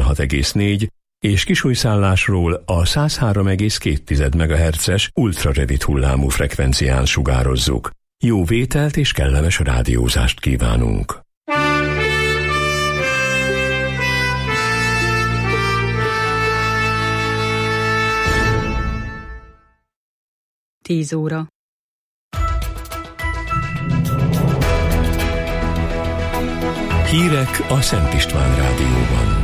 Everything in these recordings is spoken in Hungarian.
96,4 és kisújszállásról a 103,2 MHz-es ultrarövid hullámú frekvencián sugározzuk. Jó vételt és kellemes rádiózást kívánunk! Tíz óra. Hírek a Szent István Rádióban.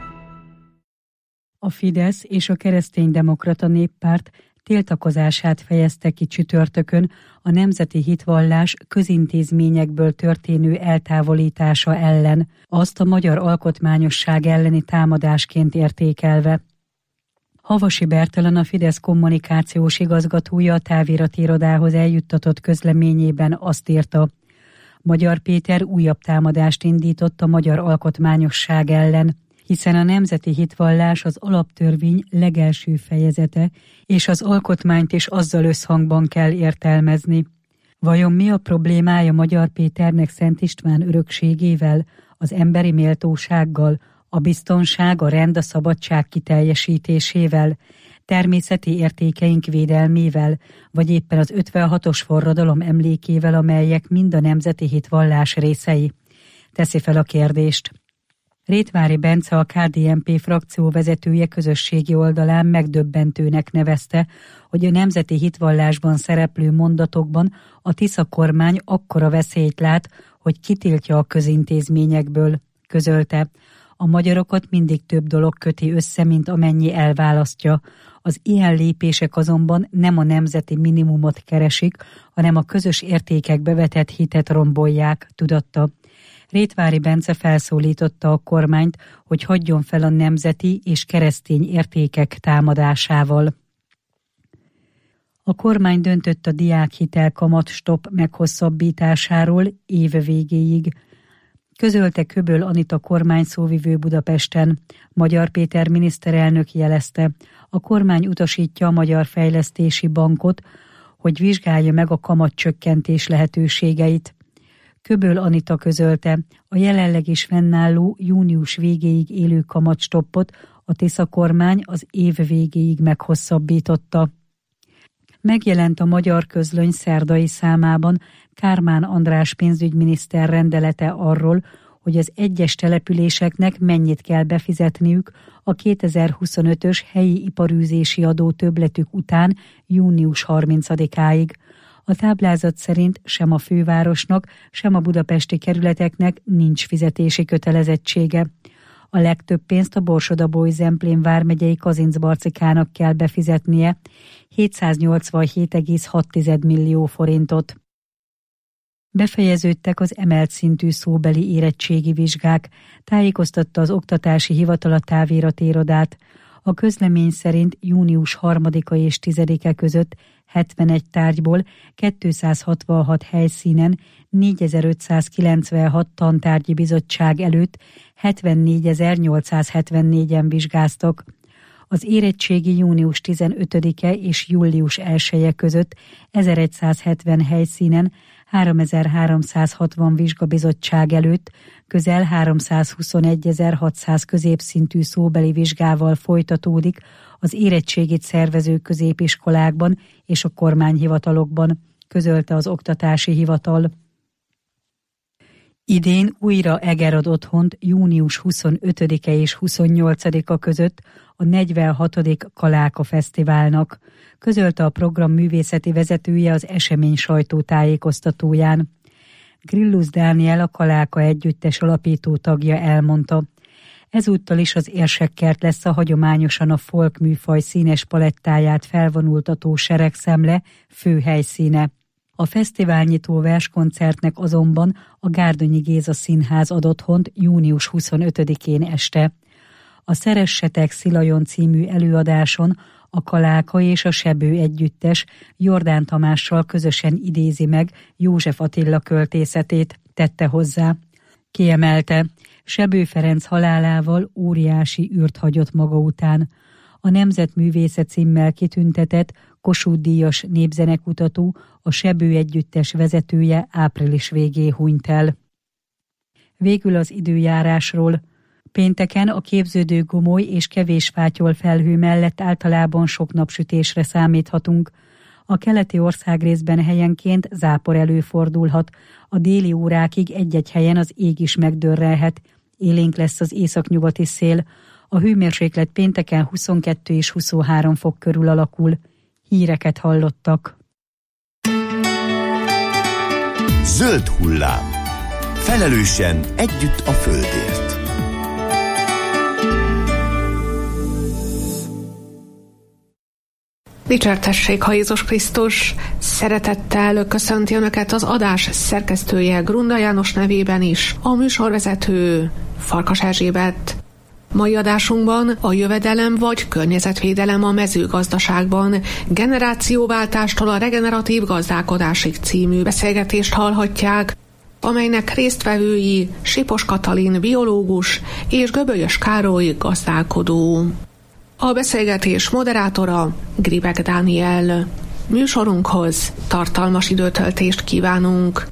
A Fidesz és a Kereszténydemokrata Néppárt tiltakozását fejezte ki csütörtökön a nemzeti hitvallás közintézményekből történő eltávolítása ellen, azt a magyar alkotmányosság elleni támadásként értékelve. Havasi Bertalan, a Fidesz kommunikációs igazgatója a távirati irodához eljuttatott közleményében azt írta: Magyar Péter újabb támadást indított a magyar alkotmányosság ellen, hiszen a nemzeti hitvallás az alaptörvény legelső fejezete, és az alkotmányt is azzal összhangban kell értelmezni. Vajon mi a problémája Magyar Péternek Szent István örökségével, az emberi méltósággal, a biztonság, a rend, a szabadság kiteljesítésével, természeti értékeink védelmével, vagy éppen az 56-os forradalom emlékével, amelyek mind a nemzeti hitvallás részei? Teszi fel a kérdést. Rétvári Bence, a KDNP frakció vezetője közösségi oldalán megdöbbentőnek nevezte, hogy a nemzeti hitvallásban szereplő mondatokban a Tisza kormány akkora veszélyt lát, hogy kitiltja a közintézményekből. Közölte: a magyarokat mindig több dolog köti össze, mint amennyi elválasztja. Az ilyen lépések azonban nem a nemzeti minimumot keresik, hanem a közös értékekbe vetett hitet rombolják, tudatta. Rétvári Bence felszólította a kormányt, hogy hagyjon fel a nemzeti és keresztény értékek támadásával. A kormány döntött a diákhitel kamatstopp meghosszabbításáról év végéig. Közölte Köböl Anita kormányszóvivő Budapesten. Magyar Péter miniszterelnök jelezte: a kormány utasítja a Magyar Fejlesztési Bankot, hogy vizsgálja meg a kamatcsökkentés lehetőségeit. Köböl Anita közölte: a jelenleg is fennálló június végéig élő kamatstoppot a Tisza kormány az év végéig meghosszabbította. Megjelent a Magyar Közlöny szerdai számában Kármán András pénzügyminiszter rendelete arról, hogy az egyes településeknek mennyit kell befizetniük a 2025-ös helyi iparűzési adó többletük után június 30-áig. A táblázat szerint sem a fővárosnak, sem a budapesti kerületeknek nincs fizetési kötelezettsége. A legtöbb pénzt a Borsod-Abaúj-Zemplén vármegyei Kazincbarcikának kell befizetnie, 787,6 millió forintot. Befejeződtek az emelt szintű szóbeli érettségi vizsgák, tájékoztatta az Oktatási Hivatal a távirati irodát. A közlemény szerint június 3-a és 10-e között 71 tárgyból 266 helyszínen 4596 tantárgyi bizottság előtt 74.874-en vizsgáztak. Az érettségi június 15-e és július 1-e között 1170 helyszínen 3360 vizsgabizottság előtt közel 321.600 középszintű szóbeli vizsgával folytatódik az érettségit szervező középiskolákban és a kormányhivatalokban, közölte az Oktatási Hivatal. Idén újra Eger ad otthont június 25-e és 28-a között a 46. Kaláka Fesztiválnak, közölte a program művészeti vezetője az esemény sajtótájékoztatóján. Grillus Dániel, a Kaláka együttes alapító tagja elmondta: ezúttal is az Érsekkert lesz a hagyományosan a folk műfaj színes palettáját felvonultató seregszemle fő helyszíne. A fesztiválnyitó verskoncertnek azonban a Gárdonyi Géza Színház ad otthont június 25-én este. A Szeressetek Szilajon című előadáson a Kaláka és a Sebő együttes Jordán Tamással közösen idézi meg József Attila költészetét, tette hozzá. Kiemelte: Sebő Ferenc halálával óriási űrt hagyott maga után. A Nemzetművésze címmel kitüntetett Kossuth-díjas népzenekutató, a Sebő együttes vezetője április végén hunyt el. Végül az időjárásról. Pénteken a képződő gomoly és kevés fátyol felhő mellett általában sok napsütésre számíthatunk. A keleti országrészben helyenként zápor előfordulhat, a déli órákig egy-egy helyen az ég is megdörrelhet, élénk lesz az északnyugati szél, a hőmérséklet pénteken 22 és 23 fok körül alakul. Híreket hallottak. Zöld hullám. Felelősen együtt a földért. Dicsértessék, ha Jézus Krisztus! Szeretettel köszönti Önöket az adás szerkesztője Grunda János nevében is, a műsorvezető Farkas Erzsébet. Mai adásunkban a jövedelem vagy környezetvédelem a mezőgazdaságban, generációváltástól a regeneratív gazdálkodásig című beszélgetést hallhatják, amelynek résztvevői Sipos Katalin biológus és Göbölyös Károly gazdálkodó. A beszélgetés moderátora Gribek Dániel. Műsorunkhoz tartalmas időtöltést kívánunk.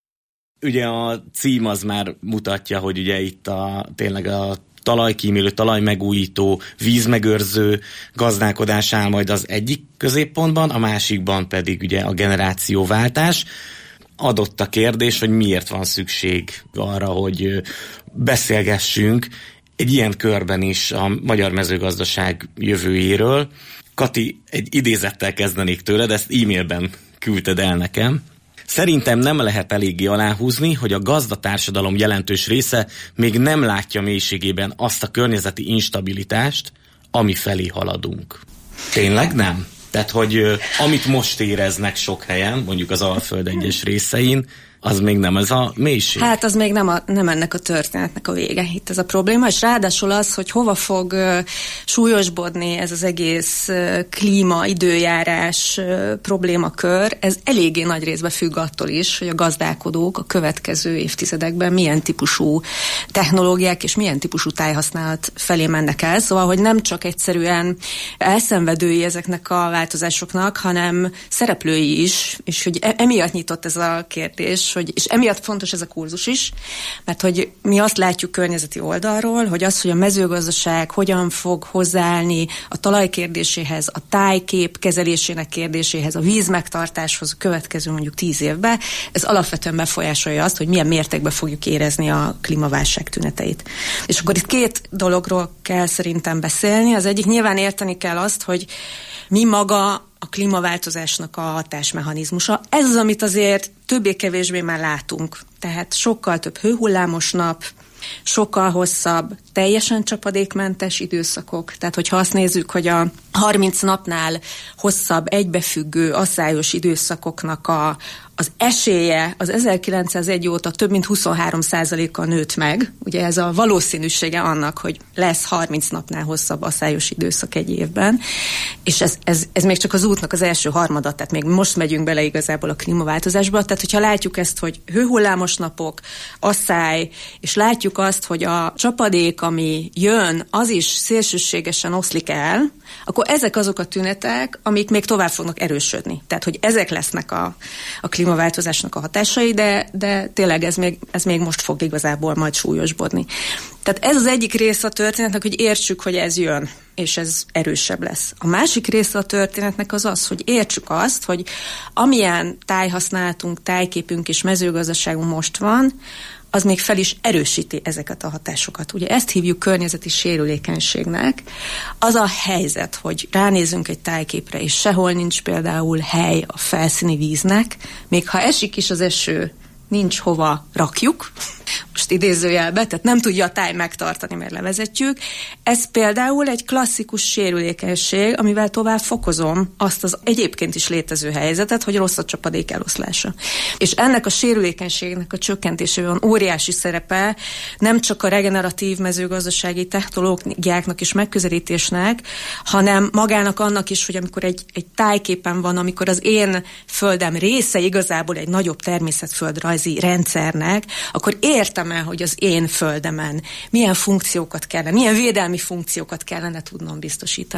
Ugye a cím az már mutatja, hogy ugye itt tényleg a talajkímélő, talajmegújító, vízmegőrző gazdálkodás áll majd az egyik középpontban, a másikban pedig ugye a generációváltás. Adott a kérdés, hogy miért van szükség arra, hogy beszélgessünk egy ilyen körben is a magyar mezőgazdaság jövőjéről. Kati, egy idézettel kezdenék tőled, ezt e-mailben küldted el nekem. Szerintem nem lehet eléggé aláhúzni, hogy a gazdatársadalom jelentős része még nem látja mélységében azt a környezeti instabilitást, ami felé haladunk. Tényleg nem? Tehát, hogy amit most éreznek sok helyen, mondjuk az Alföld egyes részein, az még nem ez a mélység. Hát az még nem ennek a történetnek a vége. Itt ez a probléma, és ráadásul az, hogy hova fog súlyosbodni ez az egész klíma, időjárás problémakör, ez eléggé nagy részben függ attól is, hogy a gazdálkodók a következő évtizedekben milyen típusú technológiák és milyen típusú tájhasználat felé mennek el. Szóval, hogy nem csak egyszerűen elszenvedői ezeknek a változásoknak, hanem szereplői is, és hogy emiatt nyitott ez a kérdés, és emiatt fontos ez a kurzus is, mert hogy mi azt látjuk környezeti oldalról, hogy az, hogy a mezőgazdaság hogyan fog hozzáállni a talaj kérdéséhez, a tájkép kezelésének kérdéséhez, a vízmegtartáshoz a következő mondjuk 10 évben, ez alapvetően befolyásolja azt, hogy milyen mértékben fogjuk érezni a klímaválság tüneteit. És akkor itt két dologról kell szerintem beszélni. Az egyik, nyilván érteni kell azt, hogy mi maga a klímaváltozásnak a hatásmechanizmusa. Ez az, amit azért többé-kevésbé már látunk. Tehát sokkal több hőhullámos nap, sokkal hosszabb, teljesen csapadékmentes időszakok. Tehát, hogyha azt nézzük, hogy a 30 napnál hosszabb, egybefüggő, asszályos időszakoknak az esélye az 1901 óta több mint 23%-kal nőtt meg. Ugye ez a valószínűsége annak, hogy lesz 30 napnál hosszabb asszályos időszak egy évben. És ez még csak az útnak az első harmada, tehát még most megyünk bele igazából a klímaváltozásba. Tehát, hogyha látjuk ezt, hogy hőhullámos napok, asszály, és látjuk azt, hogy a csapadék, ami jön, az is szélsőségesen oszlik el, akkor ezek azok a tünetek, amik még tovább fognak erősödni. Tehát, hogy ezek lesznek a klímaváltozásnak a hatásai, de tényleg ez még most fog igazából majd súlyosbodni. Tehát ez az egyik része a történetnek, hogy értsük, hogy ez jön, és ez erősebb lesz. A másik része a történetnek az, hogy értsük azt, hogy amilyen tájhasználatunk, tájképünk és mezőgazdaságunk most van, az még fel is erősíti ezeket a hatásokat. Ugye ezt hívjuk környezeti sérülékenységnek. Az a helyzet, hogy ránézünk egy tájképre, és sehol nincs például hely a felszíni víznek, még ha esik is az eső, nincs hova rakjuk, most idézőjelbe, tehát nem tudja a táj megtartani, mert levezetjük. Ez például egy klasszikus sérülékenység, amivel tovább fokozom azt az egyébként is létező helyzetet, hogy rossz a csapadék eloszlása. És ennek a sérülékenységnek a csökkentésében van óriási szerepe nem csak a regeneratív mezőgazdasági technológiáknak és megközelítésnek, hanem magának annak is, hogy amikor egy tájképen van, amikor az én földem része igazából egy nagyobb természetföldrajzi rendszernek, akkor értem el, hogy az én földemen milyen funkciókat kellene, milyen védelmi funkciókat kellene tudnom biztosítani.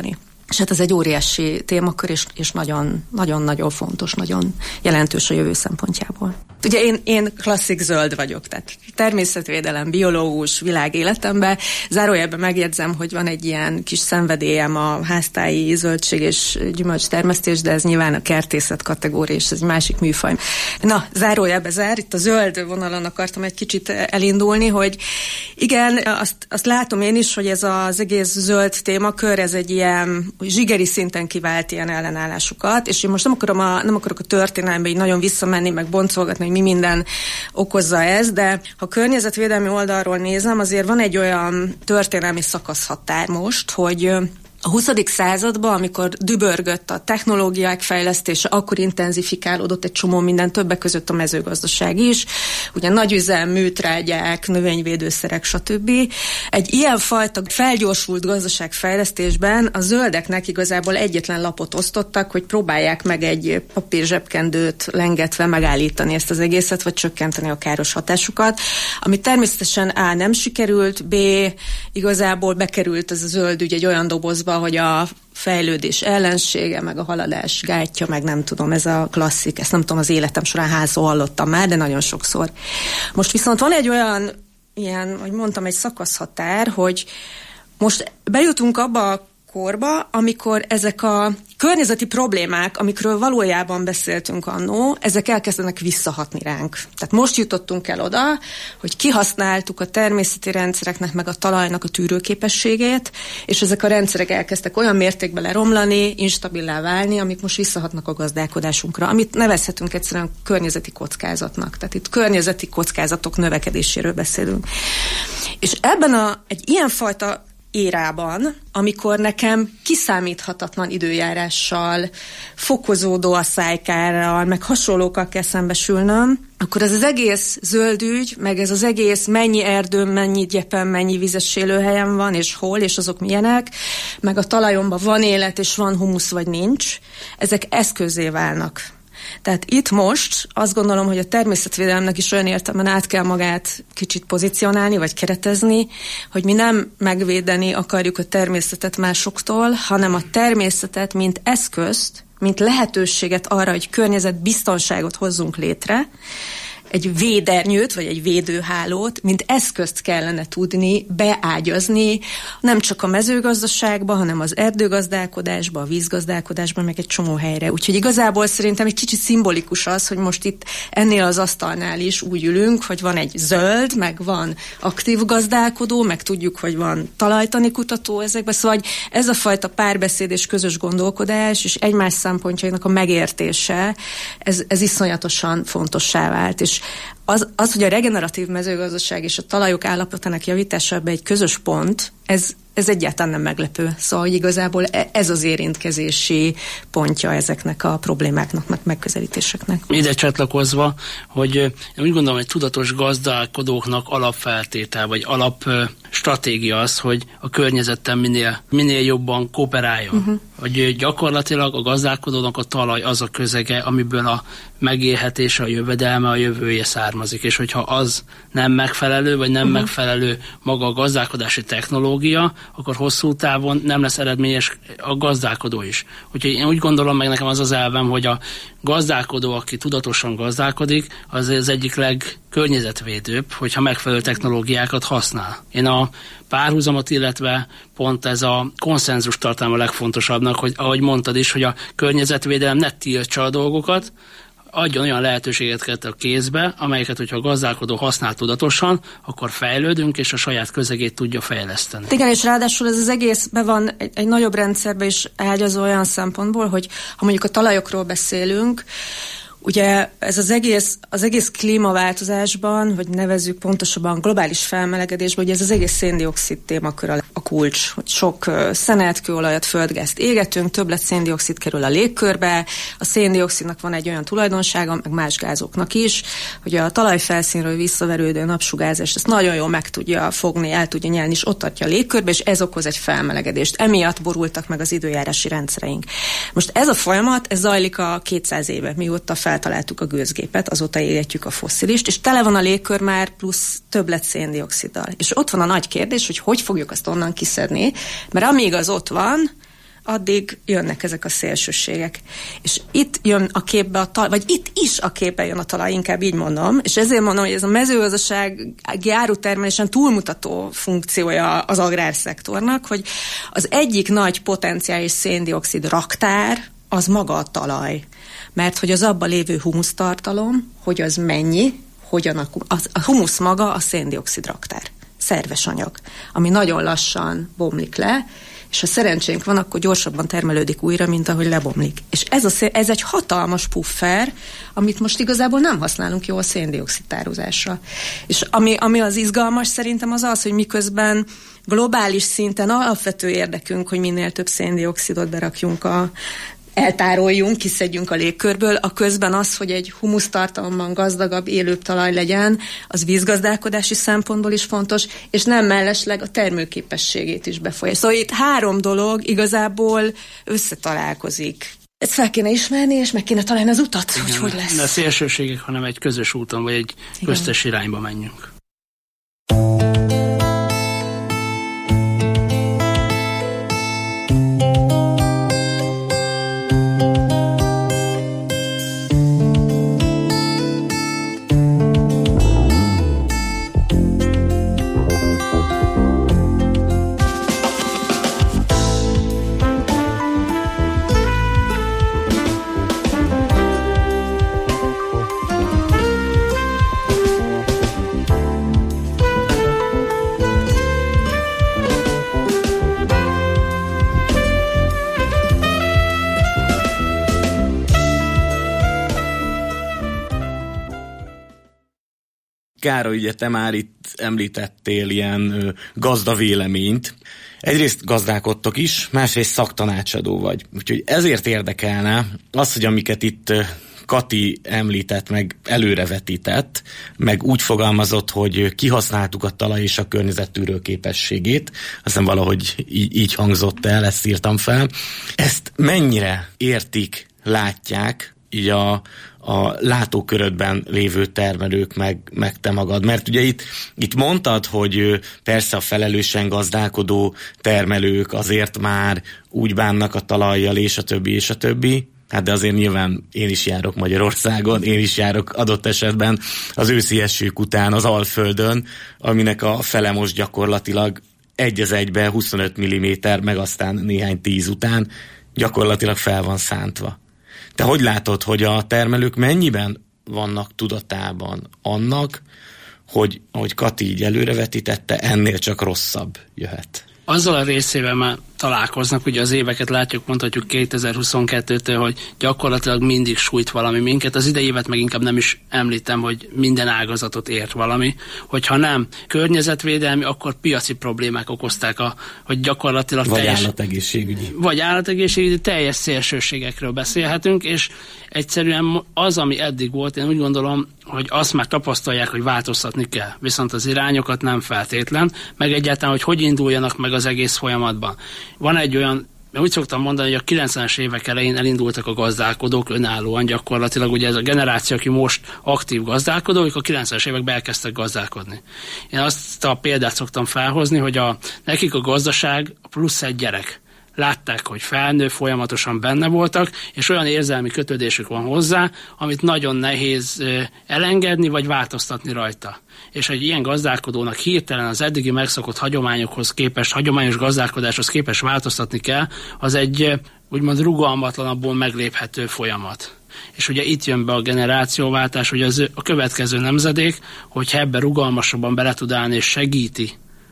És hát ez egy óriási témakör, és nagyon-nagyon fontos, nagyon jelentős a jövő szempontjából. Ugye én klasszik zöld vagyok, tehát természetvédelem, biológus, világéletemben. Zárójelben megjegyzem, hogy van egy ilyen kis szenvedélyem a háztáji zöldség és gyümölcs termesztés, de ez nyilván a kertészet kategória, és ez egy másik műfaj. Na, zárójelbe zár, itt a zöld vonalon akartam egy kicsit elindulni, hogy igen, azt látom én is, hogy ez az egész zöld témakör, ez egy ilyen zsigeri szinten kivált ilyen ellenállásokat, és én most nem akarok a történelembe így nagyon visszamenni, meg boncolgatni, hogy mi minden okozza ez, de ha környezetvédelmi oldalról nézem, azért van egy olyan történelmi szakaszhatár most, hogy a 20. században, amikor dübörgött a technológiák fejlesztése, akkor intenzifikálódott egy csomó minden, többek között a mezőgazdaság is, ugye nagyüzem, műtrágyák, növényvédőszerek, stb. Egy ilyenfajta felgyorsult gazdaságfejlesztésben a zöldeknek igazából egyetlen lapot osztottak, hogy próbálják meg egy papírzsebkendőt lengetve megállítani ezt az egészet, vagy csökkenteni a káros hatásukat, ami természetesen A. nem sikerült, B. igazából bekerült ez a zöld ügy egy olyan dobozba, hogy a fejlődés ellensége, meg a haladás gátja, meg nem tudom, ez a klasszik, ezt nem tudom, az életem során hányszor hallottam már, de nagyon sokszor. Most viszont van egy olyan, ilyen, hogy mondtam, egy szakaszhatár, hogy most bejutunk abba a korba, amikor ezek a környezeti problémák, amikről valójában beszéltünk annó, ezek elkezdenek visszahatni ránk. Tehát most jutottunk el oda, hogy kihasználtuk a természeti rendszereknek, meg a talajnak a tűrőképességét, és ezek a rendszerek elkezdtek olyan mértékben leromlani, instabilá válni, amik most visszahatnak a gazdálkodásunkra, amit nevezhetünk egyszerűen környezeti kockázatnak. Tehát itt környezeti kockázatok növekedéséről beszélünk. És ebben egy ilyenfajta érában, amikor nekem kiszámíthatatlan időjárással, fokozódó asszálykkárral, meg hasonlókkal kell szembesülnöm, akkor ez az egész zöldügy, meg ez az egész mennyi erdőm, mennyi gyepen, mennyi vizes élőhelyen van, és hol, és azok milyenek, meg a talajomban van élet, és van humusz, vagy nincs, ezek eszközzé válnak. Tehát itt most azt gondolom, hogy a természetvédelemnek is olyan értelemben át kell magát kicsit pozícionálni, vagy keretezni, hogy mi nem megvédeni akarjuk a természetet másoktól, hanem a természetet, mint eszközt, mint lehetőséget arra, hogy környezetbiztonságot hozzunk létre, egy védernyőt, vagy egy védőhálót, mint eszközt kellene tudni beágyazni, nem csak a mezőgazdaságba, hanem az erdőgazdálkodásba, a vízgazdálkodásba, meg egy csomó helyre. Úgyhogy igazából szerintem egy kicsit szimbolikus az, hogy most itt ennél az asztalnál is úgy ülünk, hogy van egy zöld, meg van aktív gazdálkodó, meg tudjuk, hogy van talajtani kutató ezekben, szóval ez a fajta párbeszéd és közös gondolkodás, és egymás szempontjainak a megértése, ez iszonyatosan fontossá vált, és az, hogy a regeneratív mezőgazdaság és a talajok állapotának javítása ebbe egy közös pont, ez egyáltalán nem meglepő. Szóval, hogy igazából ez az érintkezési pontja ezeknek a problémáknak, meg megközelítéseknek. Ide csatlakozva, hogy én úgy gondolom, hogy tudatos gazdálkodóknak alapfeltétel, vagy alapstratégia az, hogy a környezettel minél jobban kooperáljon. Hogy gyakorlatilag a gazdálkodónak a talaj az a közege, amiből a megélhetése, a jövedelme, a jövője származik. És hogyha az nem megfelelő, vagy nem megfelelő maga a gazdálkodási technológia, akkor hosszú távon nem lesz eredményes a gazdálkodó is. Úgyhogy én úgy gondolom, meg nekem az az elvem, hogy a gazdálkodó, aki tudatosan gazdálkodik, az egyik legkörnyezetvédőbb, hogyha megfelelő technológiákat használ. Én a párhuzamot, illetve pont ez a konszenzus tartom a legfontosabbnak, hogy ahogy mondtad is, hogy a környezetvédelem ne tiltsa a dolgokat, adjon olyan lehetőséget a kézbe, amelyeket, hogyha a gazdálkodó használ tudatosan, akkor fejlődünk, és a saját közegét tudja fejleszteni. Igen, és ráadásul ez az egész be van egy nagyobb rendszerbe is ágyazó olyan szempontból, hogy ha mondjuk a talajokról beszélünk, ugye ez az egész klímaváltozásban, vagy nevezzük pontosabban globális felmelegedésben, ugye ez az egész széndioxid témakör a kulcs, hogy sok szenet, kőolajat, földgázt égetünk, többlet széndioxid kerül a légkörbe, a széndioxidnak van egy olyan tulajdonsága, meg más gázoknak is, hogy a talajfelszínről visszaverődő napsugárzást ezt nagyon jól meg tudja fogni, el tudja nyelni, és ott adja a légkörbe, és ez okoz egy felmelegedést. Emiatt borultak meg az időjárási rendszereink. Most ez a folyamat, ez zajlik a 200 éve, mióta feltaláltuk a gőzgépet, azóta égetjük a fosszilist, és tele van a légkör már plusz többlet széndioxiddal. És ott van a nagy kérdés, hogy fogjuk azt onnan kiszedni, mert amíg az ott van, addig jönnek ezek a szélsőségek. És itt jön a képbe a talaj, vagy itt is a képbe jön a talaj, inkább így mondom, és ezért mondom, hogy ez a mezőgazdasági árutermelésen túlmutató funkciója az agrárszektornak, hogy az egyik nagy potenciális szén-dioxid raktár az maga a talaj. Mert hogy az abban lévő humusztartalom, hogy az mennyi, hogyan a humusz maga a szén-dioxid raktár. Szerves anyag, ami nagyon lassan bomlik le, és ha szerencsénk van, akkor gyorsabban termelődik újra, mint ahogy lebomlik. És ez egy hatalmas puffer, amit most igazából nem használunk jól szén-dioxid tározásra. És ami az izgalmas szerintem az, hogy miközben globális szinten alapvető érdekünk, hogy minél több szén-dioxidot berakjunk eltároljunk, kiszedjünk a légkörből, a közben az, hogy egy humusztartalomban gazdagabb, élőbb talaj legyen, az vízgazdálkodási szempontból is fontos, és nem mellesleg a termőképességét is befolyásolja. Szóval itt 3 dolog igazából összetalálkozik. Ezt fel kéne ismerni, és meg kéne találni az utat, hogy lesz. Ne szélsőségek, hanem egy közös úton, vagy egy köztes irányba menjünk. Károly, ugye te már itt említettél ilyen gazdavéleményt. Egyrészt gazdálkodtok is, másrészt szaktanácsadó vagy. Úgyhogy ezért érdekelne az, hogy amiket itt Kati említett, meg előrevetített, meg úgy fogalmazott, hogy kihasználtuk a talaj és a környezettűrő képességét. Aztán valahogy így hangzott el, ezt írtam fel. Ezt mennyire értik, látják így a látókörödben lévő termelők, meg te magad. Mert ugye itt mondtad, hogy persze a felelősen gazdálkodó termelők azért már úgy bánnak a talajjal, és a többi. Hát de azért nyilván én is járok Magyarországon, én is járok adott esetben az őszi esők után az Alföldön, aminek a fele most gyakorlatilag egy az egybe 25 mm, meg aztán néhány 10 után gyakorlatilag fel van szántva. Te hogy látod, hogy a termelők mennyiben vannak tudatában annak, hogy ahogy Kati így előrevetítette, ennél csak rosszabb jöhet? Azzal a részével már találkoznak, ugye az éveket látjuk, mondhatjuk 2022-től, hogy gyakorlatilag mindig sújt valami minket. Az idei évet meg inkább nem is említem, hogy minden ágazatot ért valami. Hogyha nem környezetvédelmi, akkor piaci problémák okozták, hogy gyakorlatilag vagy állategészségügyi teljes szélsőségekről beszélhetünk, és egyszerűen az, ami eddig volt, én úgy gondolom, hogy azt már tapasztalják, hogy változtatni kell. Viszont az irányokat nem feltétlen, meg egyáltalán, hogy induljanak meg az egész folyamatban. Van egy olyan, úgy szoktam mondani, hogy a 90-es évek elején elindultak a gazdálkodók önállóan gyakorlatilag, ugye ez a generáció, aki most aktív gazdálkodó, ők a 90-es években elkezdtek gazdálkodni. Én azt a példát szoktam felhozni, hogy nekik a gazdaság plusz egy gyerek. Látták, hogy felnő, folyamatosan benne voltak, és olyan érzelmi kötődésük van hozzá, amit nagyon nehéz elengedni, vagy változtatni rajta. És egy ilyen gazdálkodónak hirtelen az eddigi megszokott hagyományokhoz képest, hagyományos gazdálkodáshoz képest változtatni kell, az egy úgymond rugalmatlanabbul megléphető folyamat. És ugye itt jön be a generációváltás, hogy a következő nemzedék, hogyha ebben rugalmasabban bele tud állni és segíti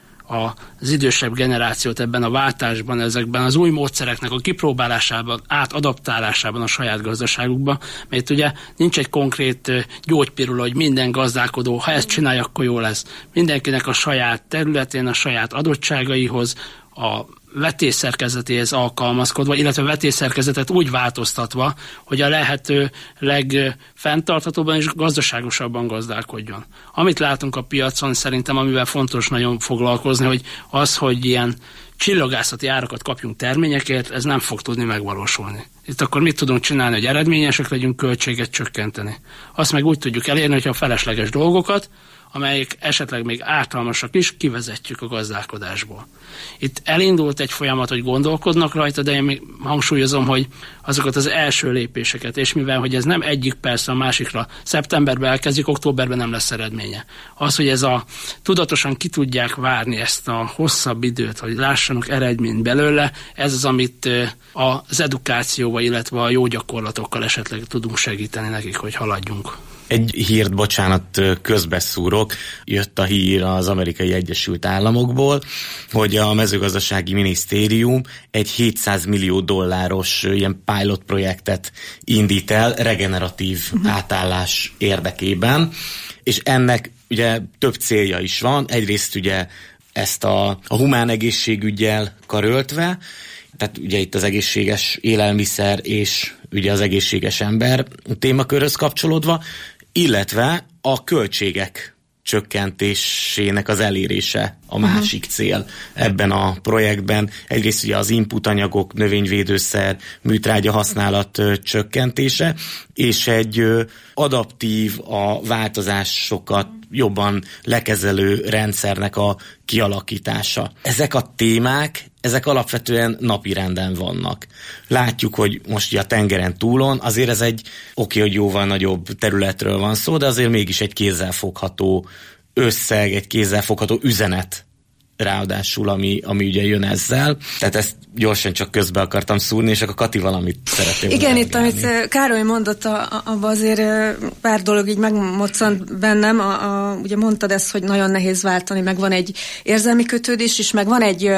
az idősebb generációt ebben a váltásban, ezekben az új módszereknek a kipróbálásában, átadaptálásában a saját gazdaságukban, mert ugye nincs egy konkrét gyógypirula, hogy minden gazdálkodó, ha ezt csinálja, akkor jó lesz. Mindenkinek a saját területén, a saját adottságaihoz, a vetésszerkezetéhez alkalmazkodva, illetve vetésszerkezetet úgy változtatva, hogy a lehető legfenntarthatóbban és gazdaságosabban gazdálkodjon. Amit látunk a piacon, szerintem amivel fontos nagyon foglalkozni, hogy az, hogy ilyen csillagászati árakat kapjunk terményekért, ez nem fog tudni megvalósulni. Itt akkor mit tudunk csinálni, hogy eredményesek legyünk, költséget csökkenteni. Azt meg úgy tudjuk elérni, hogyha a felesleges dolgokat, amelyek esetleg még ártalmasak is, kivezetjük a gazdálkodásból. Itt elindult egy folyamat, hogy gondolkodnak rajta, de én még hangsúlyozom, hogy azokat az első lépéseket, és mivel, hogy ez nem egyik persze a másikra, szeptemberben elkezdjük, októberben nem lesz eredménye. Az, hogy tudatosan ki tudják várni ezt a hosszabb időt, hogy lássanak eredményt belőle, ez az, amit az edukációval, illetve a jó gyakorlatokkal esetleg tudunk segíteni nekik, hogy haladjunk. Egy hírt, bocsánat, közbeszúrok. Jött a hír az Amerikai Egyesült Államokból, hogy a mezőgazdasági minisztérium egy $700 millió ilyen pilot projektet indít el regeneratív átállás érdekében, és ennek ugye több célja is van. Egyrészt ugye ezt a humán egészségüggyel karöltve, tehát ugye itt az egészséges élelmiszer és ugye az egészséges ember témakörhöz kapcsolódva, illetve a költségek csökkentésének az elérése a másik cél ebben a projektben. Egyrészt ugye az input anyagok, növényvédőszer, műtrágya használat csökkentése, és egy adaptív, a változásokat jobban lekezelő rendszernek a kialakítása. Ezek a témák, ezek alapvetően napirenden vannak. Látjuk, hogy most ugye a tengeren túlon, azért ez egy hogy jóval nagyobb területről van szó, de azért mégis egy kézzelfogható összeg, egy kézzelfogható üzenet ráadásul, ami ugye jön ezzel. Tehát ezt gyorsan csak közbe akartam szúrni, és akkor Kati valamit szeretném. Igen, itt amit Károly mondott, abban azért pár dolog így megmoccant bennem. Ugye mondtad ezt, hogy nagyon nehéz váltani, meg van egy érzelmi kötődés, és meg van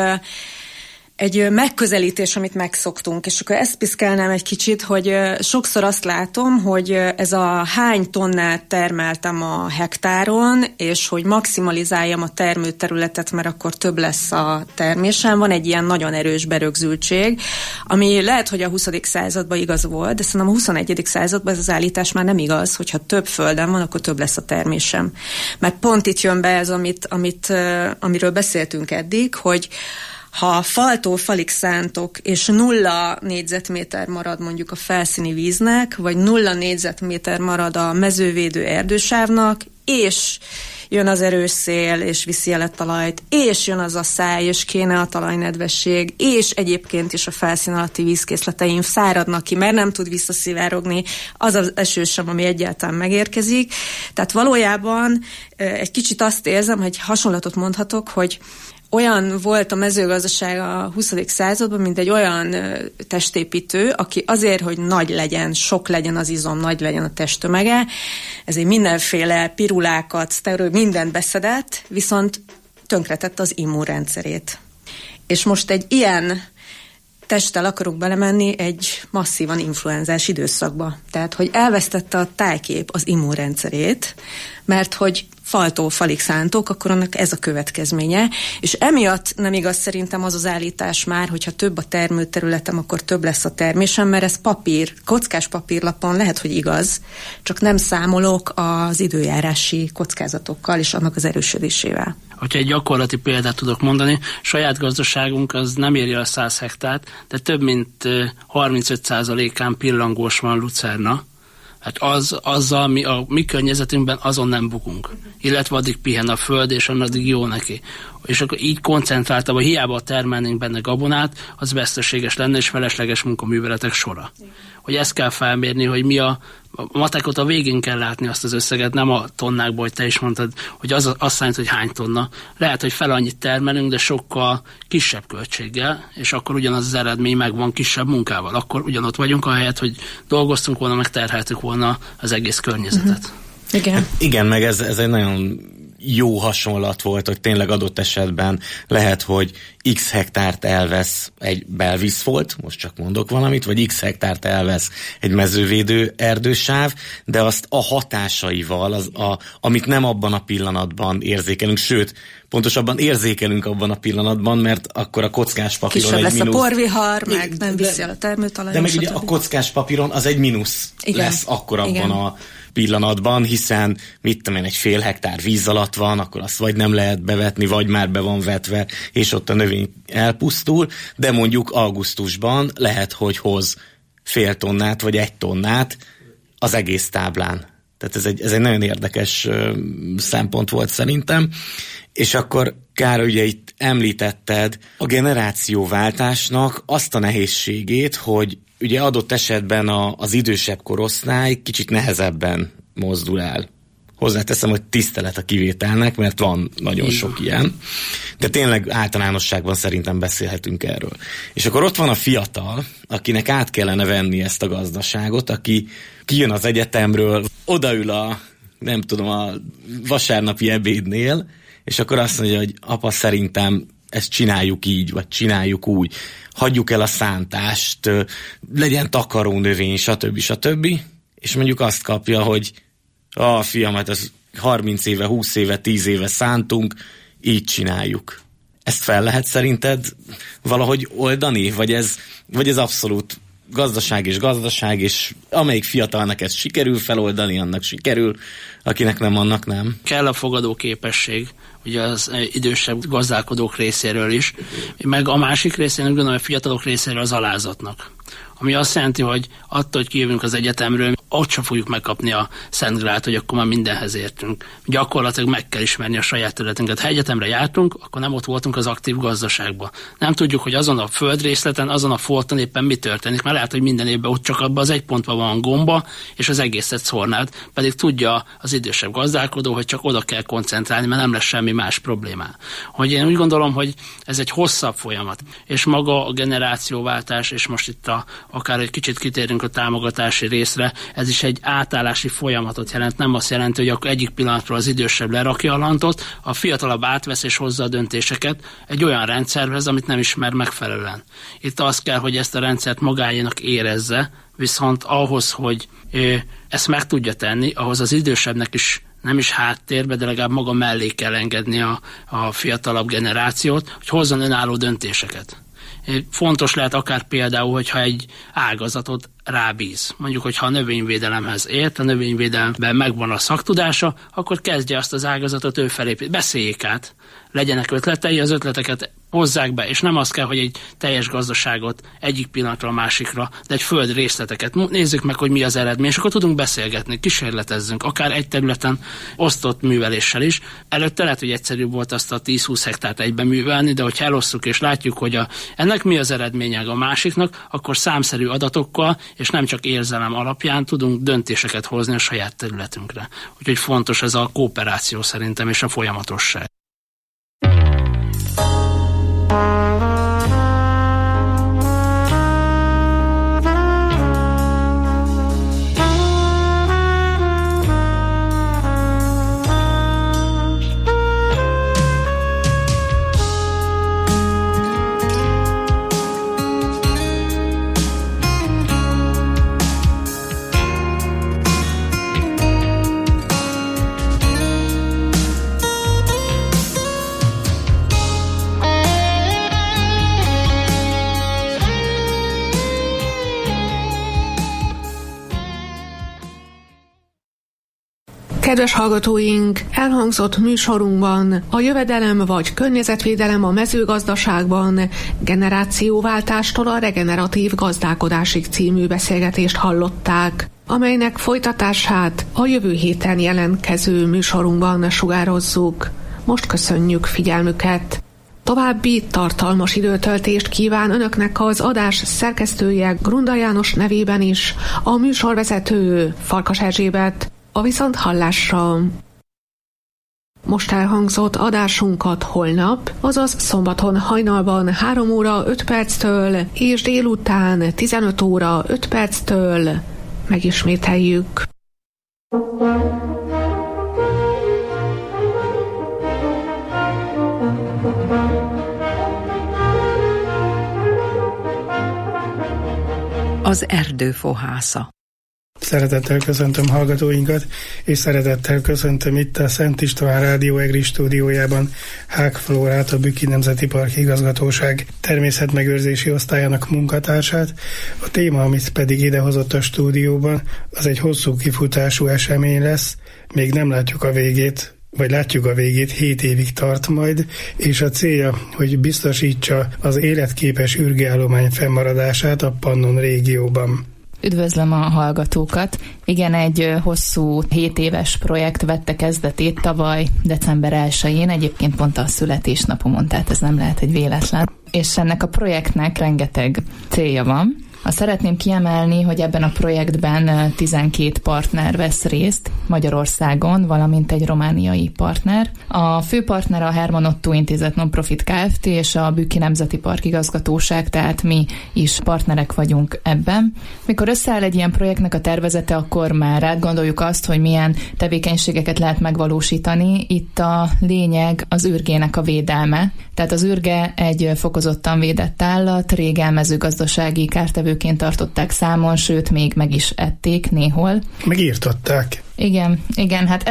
egy megközelítés, amit megszoktunk, és akkor ezt piszkálnám egy kicsit, hogy sokszor azt látom, hogy ez a hány tonnát termeltem a hektáron, és hogy maximalizáljam a termőterületet, mert akkor több lesz a termésem. Van egy ilyen nagyon erős berögzültség, ami lehet, hogy a 20. században igaz volt, de szerintem a 21. században ez az állítás már nem igaz, hogyha több földem van, akkor több lesz a termésem. Mert pont itt jön be ez, amiről beszéltünk eddig, hogy ha faltól falig szántok, és 0 négyzetméter marad mondjuk a felszíni víznek, vagy 0 négyzetméter marad a mezővédő erdősávnak, és jön az erős szél, és viszi el a talajt, és jön az a száj, és kéne a talajnedvesség, és egyébként is a felszín alatti vízkészleteim száradnak ki, mert nem tud visszaszivárogni az az eső sem, ami egyáltalán megérkezik. Tehát valójában egy kicsit azt érzem, hogy hasonlatot mondhatok, hogy olyan volt a mezőgazdaság a 20. században, mint egy olyan testépítő, aki azért, hogy nagy legyen, sok legyen az izom, nagy legyen a testtömege, ezért mindenféle pirulákat, szteroid, mindent beszedett, viszont tönkretett az immunrendszerét. És most egy ilyen testtel akarok belemenni egy masszívan influenzás időszakba. Tehát, hogy elvesztette a tájkép az immunrendszerét, mert hogy faltól falig szántok, akkor annak ez a következménye. És emiatt nem igaz szerintem az az állítás már, hogyha több a termőterületem, akkor több lesz a termésem, mert ez kockás papírlapon lehet, hogy igaz, csak nem számolok az időjárási kockázatokkal és annak az erősödésével. Hogyha egy gyakorlati példát tudok mondani, saját gazdaságunk az nem éri a 100 hektárt, de több mint 35%-án pillangós van lucerna. Hát azzal a mi környezetünkben azon nem bukunk. Illetve addig pihen a föld, és addig jó neki. És akkor így koncentráltabban, hiába termelnénk benne gabonát, az veszteséges lenne, és felesleges munkaműveletek sora. Hogy ezt kell felmérni, hogy mi a matekot a végén kell látni azt az összeget, nem a tonnákból, hogy te is mondtad, hogy az számít, hogy hány tonna. Lehet, hogy fel annyit termelünk, de sokkal kisebb költséggel, és akkor ugyanaz az eredmény megvan kisebb munkával. Akkor ugyanott vagyunk, ahelyett, hogy dolgoztunk volna, megterheltük volna az egész környezetet. Igen. Igen, meg ez egy nagyon jó hasonlat volt, hogy tényleg adott esetben lehet, hogy x hektárt elvesz egy belvízfolt, most csak mondok valamit, vagy x hektárt elvesz egy mezővédő erdősáv, de azt a hatásaival, amit nem abban a pillanatban érzékelünk, sőt, pontosabban érzékelünk abban a pillanatban, mert akkor a kockás papíron kisebb egy lesz mínusz. A porvihar, meg nem viszi el a termőtalajt. De meg ugye a kockás papíron az egy mínusz lesz akkor abban a pillanatban, hiszen mit tudom én, egy fél hektár víz alatt van, akkor azt vagy nem lehet bevetni, vagy már be van vetve, és ott a növény elpusztul, de mondjuk augusztusban lehet, hogy hoz fél tonnát, vagy 1 tonnát az egész táblán. Tehát ez egy nagyon érdekes szempont volt szerintem. És akkor, Károly, ugye itt említetted a generációváltásnak azt a nehézségét, hogy ugye adott esetben az idősebb korosztály kicsit nehezebben mozdul el. Hozzáteszem, hogy tisztelet a kivételnek, mert van nagyon sok ilyen. De tényleg általánosságban szerintem beszélhetünk erről. És akkor ott van a fiatal, akinek át kellene venni ezt a gazdaságot, aki kijön az egyetemről, odaül a vasárnapi ebédnél, és akkor azt mondja, hogy apa, szerintem ezt csináljuk így, vagy csináljuk úgy. Hagyjuk el a szántást, legyen takarónövény, stb. És mondjuk azt kapja, hogy fiamat, az 30 éve, 20 éve, 10 éve szántunk, így csináljuk. Ezt fel lehet szerinted valahogy oldani? Vagy ez abszolút gazdaság, és amelyik fiatalnak ezt sikerül feloldani, annak sikerül, akinek nem, annak nem. Kell a fogadó képesség, ugye az idősebb gazdálkodók részéről is, meg a másik részén, úgy gondolom, a fiatalok részéről az alázatnak. Ami azt jelenti, hogy attól, hogy kijövünk az egyetemről, ott sem fogjuk megkapni a Szent Grált, hogy akkor már mindenhez értünk. Gyakorlatilag meg kell ismerni a saját területünket. Ha egyetemre jártunk, akkor nem ott voltunk az aktív gazdaságban. Nem tudjuk, hogy azon a földrészleten, azon a folton éppen mi történik, mert lehet, hogy minden évben ott csak abban az egy pontban van gomba, és az egészet szórnád, pedig tudja az idősebb gazdálkodó, hogy csak oda kell koncentrálni, mert nem lesz semmi más problémá. Hogy én úgy gondolom, hogy ez egy hosszabb folyamat, és maga a generációváltás, és most itt akár egy kicsit kitérünk a támogatási részre, ez is egy átállási folyamatot jelent. Nem azt jelenti, hogy akkor egyik pillanatról az idősebb lerakja a lantot, a fiatalabb átvesz és hozza a döntéseket egy olyan rendszerhez, amit nem ismer megfelelően. Itt az kell, hogy ezt a rendszert magáénak érezze, viszont ahhoz, hogy ezt meg tudja tenni, ahhoz az idősebbnek is nem is háttérbe, de legalább maga mellé kell engedni a fiatalabb generációt, hogy hozzon önálló döntéseket. Fontos lehet akár például, hogyha egy ágazatot rábíz. Mondjuk, hogyha a növényvédelemhez ért, a növényvédelemben megvan a szaktudása, akkor kezdje azt az ágazatot ő felépíteni. Beszéljék át, legyenek ötletei, az ötleteket hozzák be, és nem az kell, hogy egy teljes gazdaságot egyik pillanatra a másikra, de egy föld részleteket. Nézzük meg, hogy mi az eredmény, és akkor tudunk beszélgetni, kísérletezzünk, akár egy területen osztott műveléssel is. Előtte lehet, hogy egyszerűbb volt azt a 10-20 hektárt egyben művelni, de hogyha elosszuk és látjuk, hogy ennek mi az eredménye a másiknak, akkor számszerű adatokkal, és nem csak érzelem alapján tudunk döntéseket hozni a saját területünkre. Úgyhogy fontos ez a kooperáció szerintem, és a folyamatosság. Kedves hallgatóink, elhangzott műsorunkban a jövedelem vagy környezetvédelem a mezőgazdaságban generációváltástól a regeneratív gazdálkodásig című beszélgetést hallották, amelynek folytatását a jövő héten jelentkező műsorunkban sugározzuk. Most köszönjük figyelmüket! További tartalmas időtöltést kíván Önöknek az adás szerkesztője Grunda János nevében is, a műsorvezető Farkas Erzsébet. A viszonthallásra. Most elhangzott adásunkat holnap, azaz szombaton hajnalban 3 óra 5 perctől és délután 15 óra 5 perctől megismételjük. Az erdő fohásza. Szeretettel köszöntöm hallgatóinkat, és szeretettel köszöntöm itt a Szent István Rádió EGRI stúdiójában Hák Flórát, a Bükki Nemzeti Park Igazgatóság természetmegőrzési osztályának munkatársát. A téma, amit pedig idehozott a stúdióban, az egy hosszú kifutású esemény lesz, még nem látjuk a végét, vagy látjuk a végét, 7 évig tart majd, és a célja, hogy biztosítsa az életképes ürgeállomány fennmaradását a Pannon régióban. Üdvözlöm a hallgatókat! Igen, egy hosszú 7 éves projekt vette kezdetét tavaly december 1-én, egyébként pont a születésnapomon, tehát ez nem lehet egy véletlen. És ennek a projektnek rengeteg célja van. Azt szeretném kiemelni, hogy ebben a projektben 12 partner vesz részt Magyarországon, valamint egy romániai partner. A fő partner a Herman Otto Intézet Nonprofit Kft. És a Bükki Nemzeti Park Igazgatóság, tehát mi is partnerek vagyunk ebben. Mikor összeáll egy ilyen projektnek a tervezete, akkor már átgondoljuk azt, hogy milyen tevékenységeket lehet megvalósítani. Itt a lényeg az ürgének a védelme. Tehát az ürge egy fokozottan védett állat, régen mezőgazdasági kártevőként tartották számon, sőt, még meg is ették néhol. Megírtották. Igen, hát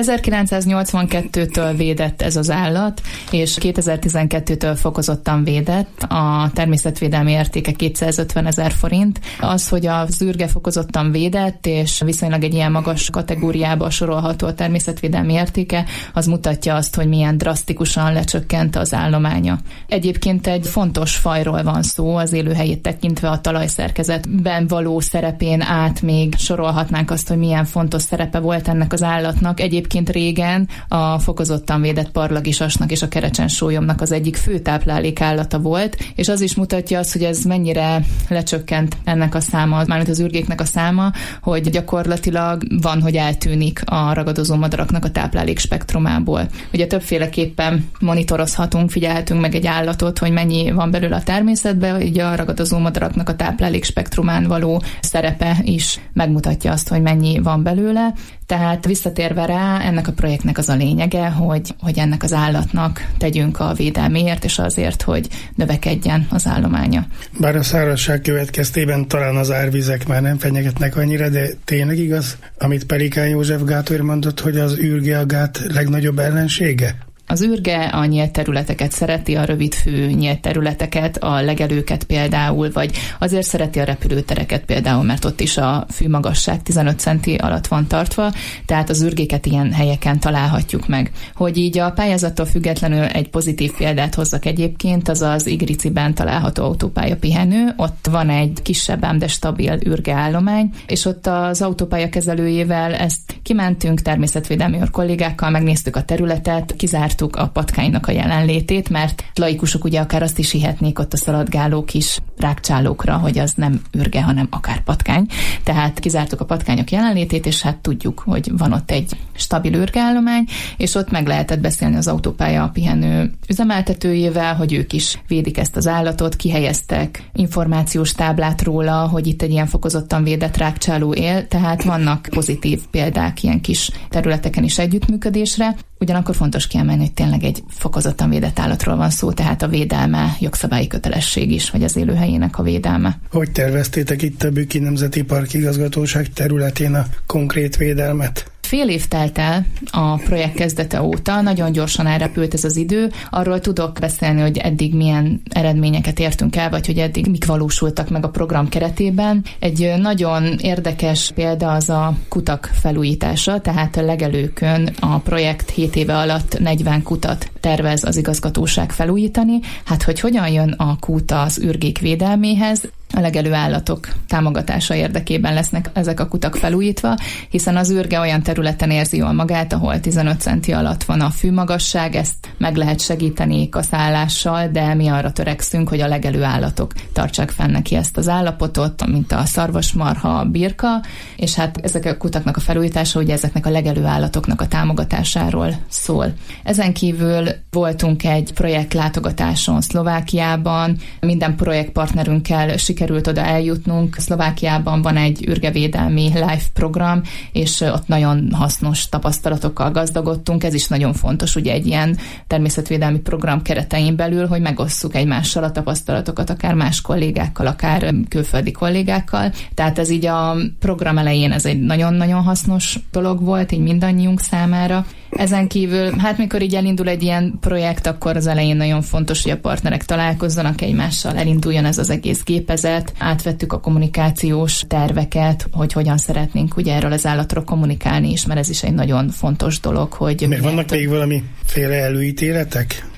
1982-től védett ez az állat, és 2012-től fokozottan védett. A természetvédelmi értéke 250 000 forint. Az, hogy az ürge fokozottan védett, és viszonylag egy ilyen magas kategóriába sorolható a természetvédelmi értéke, az mutatja azt, hogy milyen drasztikusan lecsökkent az állománya. Egyébként egy fontos fajról van szó, az élőhelyét tekintve a talajszerkezetben való szerepén át még sorolhatnánk azt, hogy milyen fontos szerepe volt ennek az állatnak. Egyébként régen a fokozottan védett parlagisasnak és a kerecsensólyomnak az egyik fő táplálékállata volt, és az is mutatja azt, hogy ez mennyire lecsökkent ennek a száma, mármint az ürgéknek a száma, hogy gyakorlatilag van, hogy eltűnik a ragadozó madaraknak a táplálék spektrumából. Ugye többféleképpen monitorozhatunk, figyelhetünk meg egy állatot, hogy mennyi van belőle a természetben, így a ragadozó madaraknak a táplálék spektrumán való szerepe is megmutatja azt, hogy mennyi van belőle. Tehát visszatérve rá, ennek a projektnek az a lényege, hogy ennek az állatnak tegyünk a védelméért, és azért, hogy növekedjen az állománya. Bár a szárazság következtében talán az árvizek már nem fenyegetnek annyira, de tényleg igaz, amit Pelikán József gátor mondott, hogy az ürge a gát legnagyobb ellensége? Az ürge a nyílt területeket szereti, a rövidfű nyílt területeket, a legelőket például, vagy azért szereti a repülőtereket például, mert ott is a fűmagasság 15 centi alatt van tartva, tehát az ürgéket ilyen helyeken találhatjuk meg. Hogy így a pályázattól függetlenül egy pozitív példát hozzak egyébként, az az Igriciben található autópálya pihenő, ott van egy kisebb, ám de stabil ürgeállomány, és ott az autópálya kezelőjével ezt kimentünk természetvédelmi kollégákkal, megnéztük a területet, kizártuk a patkánynak a jelenlétét, mert laikusok ugye akár azt is hihetnék ott a szaladgáló kis rákcsálókra, hogy az nem ürge, hanem akár patkány. Tehát kizártuk a patkányok jelenlétét, és hát tudjuk, hogy van ott egy stabil ürgeállomány, és ott meg lehetett beszélni az autópálya pihenő üzemeltetőjével, hogy ők is védik ezt az állatot, kihelyeztek információs táblát róla, hogy itt egy ilyen fokozottan védett rákcsáló él, tehát vannak pozitív példák ilyen kis területeken is együttműködésre. Ugyanakkor fontos kiemelni, hogy tényleg egy fokozottan védett állatról van szó, tehát a védelme jogszabályi kötelesség is, vagy az élőhelyének a védelme. Hogy terveztétek itt a Bükki Nemzeti Park Igazgatóság területén a konkrét védelmet? Fél év telt el a projekt kezdete óta, nagyon gyorsan elrepült ez az idő. Arról tudok beszélni, hogy eddig milyen eredményeket értünk el, vagy hogy eddig mik valósultak meg a program keretében. Egy nagyon érdekes példa az a kutak felújítása, tehát a legelőkön a projekt 7 éve alatt 40 kutat tervez az igazgatóság felújítani. Hát, hogy hogyan jön a kút az ürgék védelméhez? A legelő állatok támogatása érdekében lesznek ezek a kutak felújítva, hiszen az ürge olyan területen érzi jól magát, ahol 15 centi alatt van a fűmagasság, ezt meg lehet segíteni kaszállással, de mi arra törekszünk, hogy a legelő állatok tartsák fenn neki ezt az állapotot, mint a szarvasmarha, a birka, és hát ezek a kutaknak a felújítása ugye ezeknek a legelő állatoknak a támogatásáról szól. Ezen kívül voltunk egy projektlátogatáson Szlovákiában, minden projektpartnerünkkel sikerült oda eljutnunk. Szlovákiában van egy ürgevédelmi live program, és ott nagyon hasznos tapasztalatokkal gazdagodtunk. Ez is nagyon fontos, ugye egy ilyen természetvédelmi program keretein belül, hogy megosszuk egymással a tapasztalatokat, akár más kollégákkal, akár külföldi kollégákkal. Tehát ez így a program elején ez egy nagyon-nagyon hasznos dolog volt, így mindannyiunk számára. Ezen kívül, hát mikor így elindul egy ilyen projekt, akkor az elején nagyon fontos, hogy a partnerek találkozzanak egymással, elinduljon ez az egész gépezet, átvettük a kommunikációs terveket, hogy hogyan szeretnénk ugye erről az állatról kommunikálni is, mert ez is egy nagyon fontos dolog, hogy... Mert vannak még valamiféle előítéletek?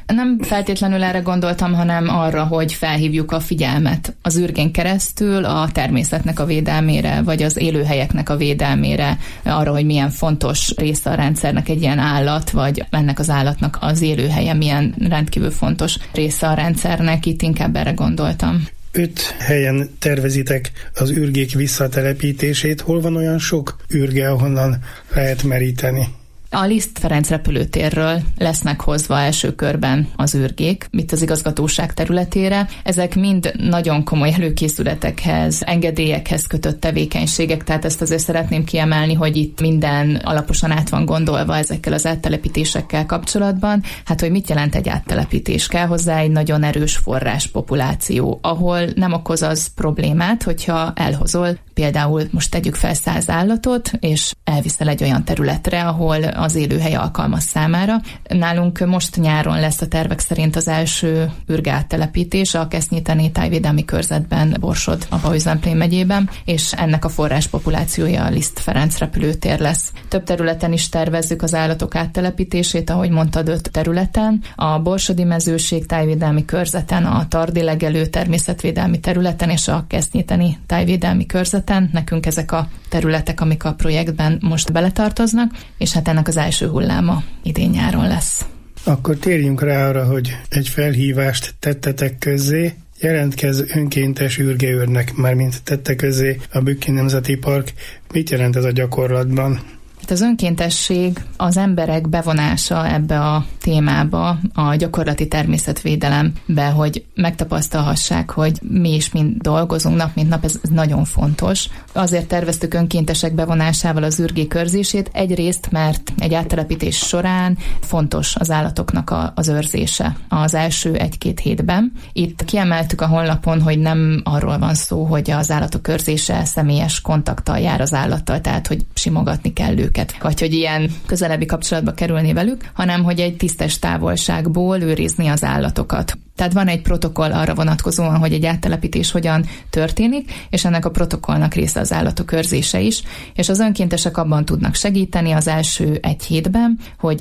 Nem feltétlenül erre gondoltam, hanem arra, hogy felhívjuk a figyelmet az űrgén keresztül a természetnek a védelmére, vagy az élőhelyeknek a védelmére, arra, hogy milyen fontos része a rendszernek egy ilyen állat, vagy ennek az állatnak az élőhelye milyen rendkívül fontos része a rendszernek, itt inkább erre gondoltam. 5 helyen tervezitek az ürgék visszatelepítését. Hol van olyan sok ürge, ahonnan lehet meríteni? A Liszt Ferenc repülőtérről lesznek hozva első körben az űrgék, itt az igazgatóság területére. Ezek mind nagyon komoly előkészületekhez, engedélyekhez kötött tevékenységek, tehát ezt azért szeretném kiemelni, hogy itt minden alaposan át van gondolva ezekkel az áttelepítésekkel kapcsolatban. Hát, hogy mit jelent egy áttelepítés? Kell hozzá egy nagyon erős forráspopuláció, ahol nem okoz az problémát, hogyha elhozol például most tegyük fel 100 állatot, és elviszel egy olyan területre, ahol az élőhely alkalmas számára. Nálunk most nyáron lesz a tervek szerint az első ürge áttelepítés a Keszthyiteni tájvédelmi körzetben, Borsod, a Bauer-Zemplén megyében, és ennek a forráspopulációja a Liszt Ferenc repülőtér lesz. Több területen is tervezzük az állatok áttelepítését, ahogy mondtad, 5 területen. A Borsodi mezőség tájvédelmi körzeten, a Tardi legelő természetvédelmi területen és a Keszthyiteni tájvédelmi körzeten. Nekünk ezek a területek, amik a projektben most beletartoznak, és hát ennek az első hulláma idén nyáron lesz. Akkor térjünk rá arra, hogy egy felhívást tettetek közzé. Jelentkez önkéntes ürgeőrnek, mármint tette közzé a Bükki Nemzeti Park. Mit jelent ez a gyakorlatban? Az önkéntesség az emberek bevonása ebbe a témába, a gyakorlati természetvédelembe, hogy megtapasztalhassák, hogy mi is mind dolgozunk nap mint nap, ez nagyon fontos. Azért terveztük önkéntesek bevonásával az ürgékörzését, egyrészt, mert egy áttelepítés során fontos az állatoknak az őrzése az első 1-2 hétben. Itt kiemeltük a honlapon, hogy nem arról van szó, hogy az állatok őrzése személyes kontakttal jár az állattal, tehát hogy simogatni kell őket, vagy hogy ilyen közelebbi kapcsolatba kerülni velük, hanem hogy egy tisztes távolságból őrizni az állatokat. Tehát van egy protokoll arra vonatkozóan, hogy egy áttelepítés hogyan történik, és ennek a protokollnak része az állatok őrzése is, és az önkéntesek abban tudnak segíteni az első 1 hétben, hogy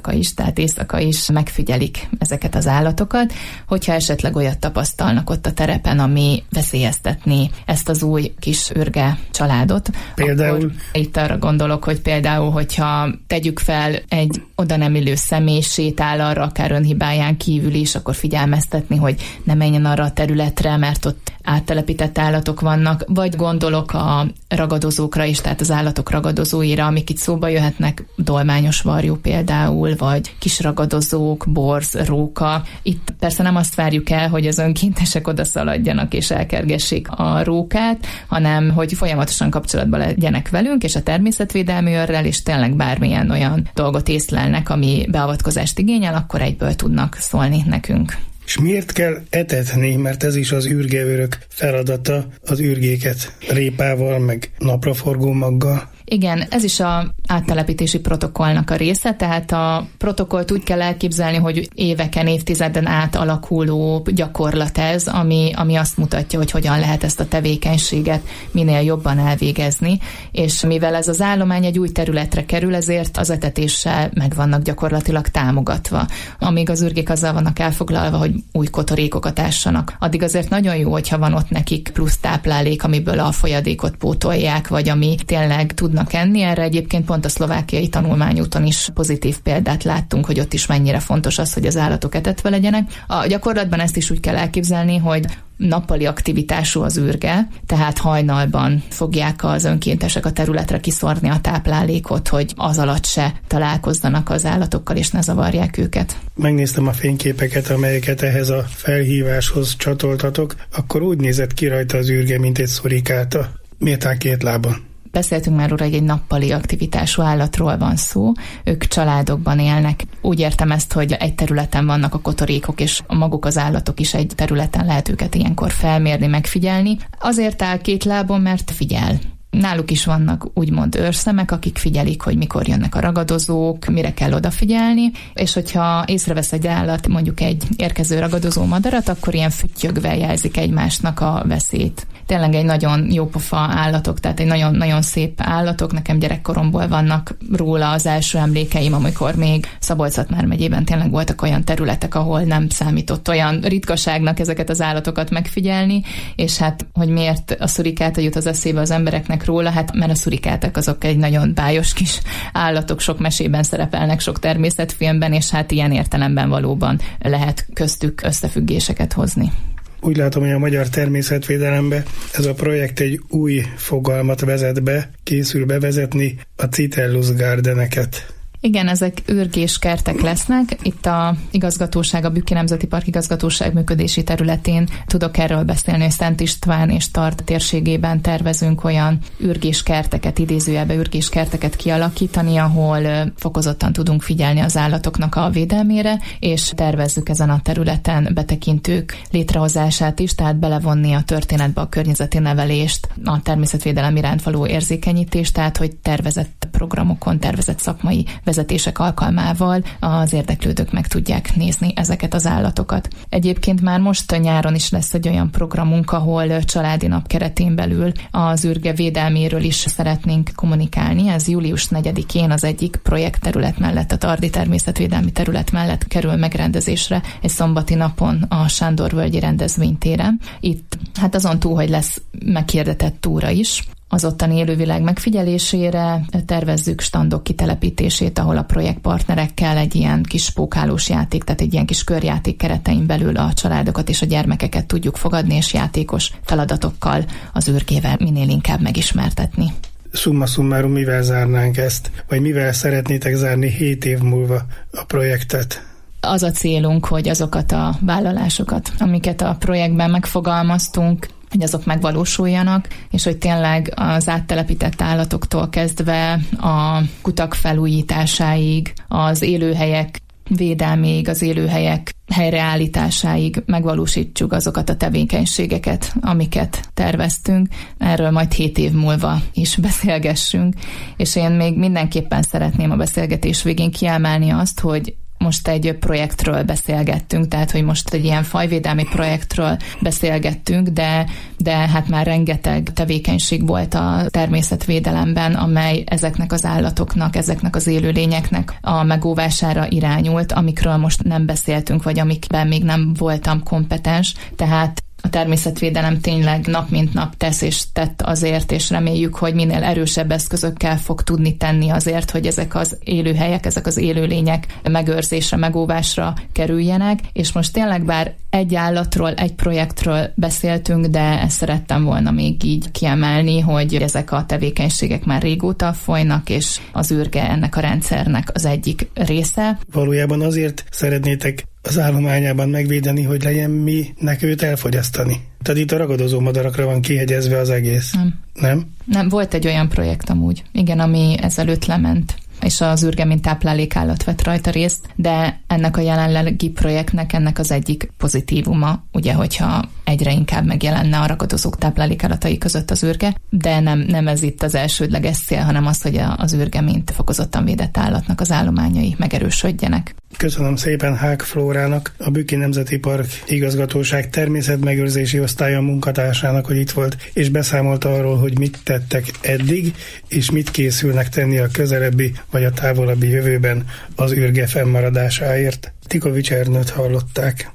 éjszaka is megfigyelik ezeket az állatokat, hogyha esetleg olyat tapasztalnak ott a terepen, ami veszélyeztetné ezt az új kis ürge családot. Például? Itt arra gondolok, hogy például, hogyha tegyük fel egy oda nem illő személy sétál arra, akár önhibáján kívül is, akkor figyelmeztetni, hogy ne menjen arra a területre, mert ott áttelepített állatok vannak, vagy gondolok a ragadozókra is, tehát az állatok ragadozóira, amik itt szóba jöhetnek, dolmányos varjú például, vagy kis ragadozók, borz, róka. Itt persze nem azt várjuk el, hogy az önkéntesek oda szaladjanak és elkergessék a rókát, hanem hogy folyamatosan kapcsolatban legyenek velünk, és a természetvédelmi őrrel, és tényleg bármilyen olyan dolgot észlelnek, ami beavatkozást igényel, akkor egyből tudnak szólni nekünk. És miért kell etetni, mert ez is az ürgeőrök feladata, az ürgéket répával, meg napraforgó maggal? Igen, ez is a áttelepítési protokollnak a része, tehát a protokollt úgy kell elképzelni, hogy éveken, évtizeden át alakuló gyakorlat ez, ami azt mutatja, hogy hogyan lehet ezt a tevékenységet minél jobban elvégezni, és mivel ez az állomány egy új területre kerül, ezért az etetéssel meg vannak gyakorlatilag támogatva. Amíg az ürgék azzal vannak elfoglalva, hogy új kotorékokat ássanak, addig azért nagyon jó, hogyha van ott nekik plusz táplálék, amiből a folyadékot pótolják, vagy ami tényleg tudnak enni. Erre egyébként pont a szlovákiai tanulmányúton is pozitív példát láttunk, hogy ott is mennyire fontos az, hogy az állatok etetve legyenek. A gyakorlatban ezt is úgy kell elképzelni, hogy nappali aktivitású az ürge, tehát hajnalban fogják az önkéntesek a területre kiszórni a táplálékot, hogy az alatt se találkozzanak az állatokkal, és ne zavarják őket. Megnéztem a fényképeket, amelyeket ehhez a felhíváshoz csatoltatok, akkor úgy nézett ki rajta az ürge, mint egy szurikáta. Miért áll 2 lábon? Beszéltünk már róla, hogy egy nappali aktivitású állatról van szó. Ők családokban élnek. Úgy értem ezt, hogy egy területen vannak a kotorékok, és maguk az állatok is egy területen lehet őket ilyenkor felmérni, megfigyelni. Azért áll 2 lábon, mert figyel. Náluk is vannak úgymond őrszemek, akik figyelik, hogy mikor jönnek a ragadozók, mire kell odafigyelni, és hogyha észrevesz egy állat, mondjuk egy érkező ragadozó madarat, akkor ilyen füttyögve jelzik egymásnak a veszélyt. tényleg egy nagyon jópofa állatok, tehát egy nagyon-nagyon szép állatok. Nekem gyerekkoromból vannak róla az első emlékeim, amikor még Szabolcs-Szatmár megyében tényleg voltak olyan területek, ahol nem számított olyan ritkaságnak ezeket az állatokat megfigyelni, és hát, hogy miért a szurikáta jut az eszébe az embereknek róla, hát mert a szurikátak azok egy nagyon bájos kis állatok, sok mesében szerepelnek, sok természetfilmben, és hát ilyen értelemben valóban lehet köztük összefüggéseket hozni. Úgy látom, hogy a magyar természetvédelembe ez a projekt egy új fogalmat vezet be, készül bevezetni a Citellus gardeneket. Igen, ezek ürgéskertek lesznek. Itt a igazgatóság, a Bükki Nemzeti Park igazgatóság működési területén tudok erről beszélni, hogy Szent István és Tart térségében tervezünk olyan ürgéskerteket, idézőjelbe ürgéskerteket kialakítani, ahol fokozottan tudunk figyelni az állatoknak a védelmére, és tervezzük ezen a területen betekintők létrehozását is, tehát belevonni a történetbe a környezeti nevelést, a természetvédelem iránt való érzékenyítést, tehát hogy tervezett programokon, tervezett szakmai vezetések alkalmával az érdeklődők meg tudják nézni ezeket az állatokat. Egyébként már most nyáron is lesz egy olyan programunk, ahol családi nap keretén belül az ürge védelméről is szeretnénk kommunikálni. Ez július 4-én az egyik projektterület mellett, a Tardi természetvédelmi terület mellett kerül megrendezésre egy szombati napon a Sándorvölgyi rendezvénytéren. Itt hát azon túl, hogy lesz meghirdetett túra is, az ottani élővilág megfigyelésére tervezzük standok kitelepítését, ahol a projektpartnerekkel egy ilyen kis pókálós játék, tehát egy ilyen kis körjáték keretein belül a családokat és a gyermekeket tudjuk fogadni, és játékos feladatokkal az ürgével minél inkább megismertetni. Summa summarum, mivel zárnánk ezt? Vagy mivel szeretnétek zárni 7 év múlva a projektet? Az a célunk, hogy azokat a vállalásokat, amiket a projektben megfogalmaztunk, hogy azok megvalósuljanak, és hogy tényleg az áttelepített állatoktól kezdve a kutak felújításáig, az élőhelyek védelméig, az élőhelyek helyreállításáig megvalósítsuk azokat a tevékenységeket, amiket terveztünk. Erről majd 7 év múlva is beszélgessünk, és én még mindenképpen szeretném a beszélgetés végén kiemelni azt, hogy most egy projektről beszélgettünk, tehát hogy most egy ilyen fajvédelmi projektről beszélgettünk, de hát már rengeteg tevékenység volt a természetvédelemben, amely ezeknek az állatoknak, ezeknek az élőlényeknek a megóvására irányult, amikről most nem beszéltünk, vagy amikben még nem voltam kompetens, tehát a természetvédelem tényleg nap mint nap tesz és tett azért, és reméljük, hogy minél erősebb eszközökkel fog tudni tenni azért, hogy ezek az élőhelyek, ezek az élőlények megőrzésre, megóvásra kerüljenek, és most tényleg bár egy állatról, egy projektről beszéltünk, de ezt szerettem volna még így kiemelni, hogy ezek a tevékenységek már régóta folynak, és az ürge ennek a rendszernek az egyik része. Valójában azért szeretnétek az állományában megvédeni, hogy legyen minek őt elfogyasztani. Tehát itt a ragadozó madarakra van kihegyezve az egész. Nem, volt egy olyan projekt amúgy, igen, ami ezelőtt lement, és az ürge mint táplálékállat vett rajta részt, de ennek a jelenlegi projektnek ennek az egyik pozitívuma, ugye, hogyha egyre inkább megjelenne a ragadozók táplálékállatai között az ürge, de nem ez itt az elsődleges cél, hanem az, hogy az ürge mint fokozottan védett állatnak az állományai megerősödjenek. Köszönöm szépen Hák Flórának, a Bükki Nemzeti Park igazgatóság természetmegőrzési osztálya munkatársának, hogy itt volt, és beszámolt arról, hogy mit tettek eddig, és mit készülnek tenni a közelebbi vagy a távolabbi jövőben az ürge fennmaradásáért. Tikovics Ernőt hallották.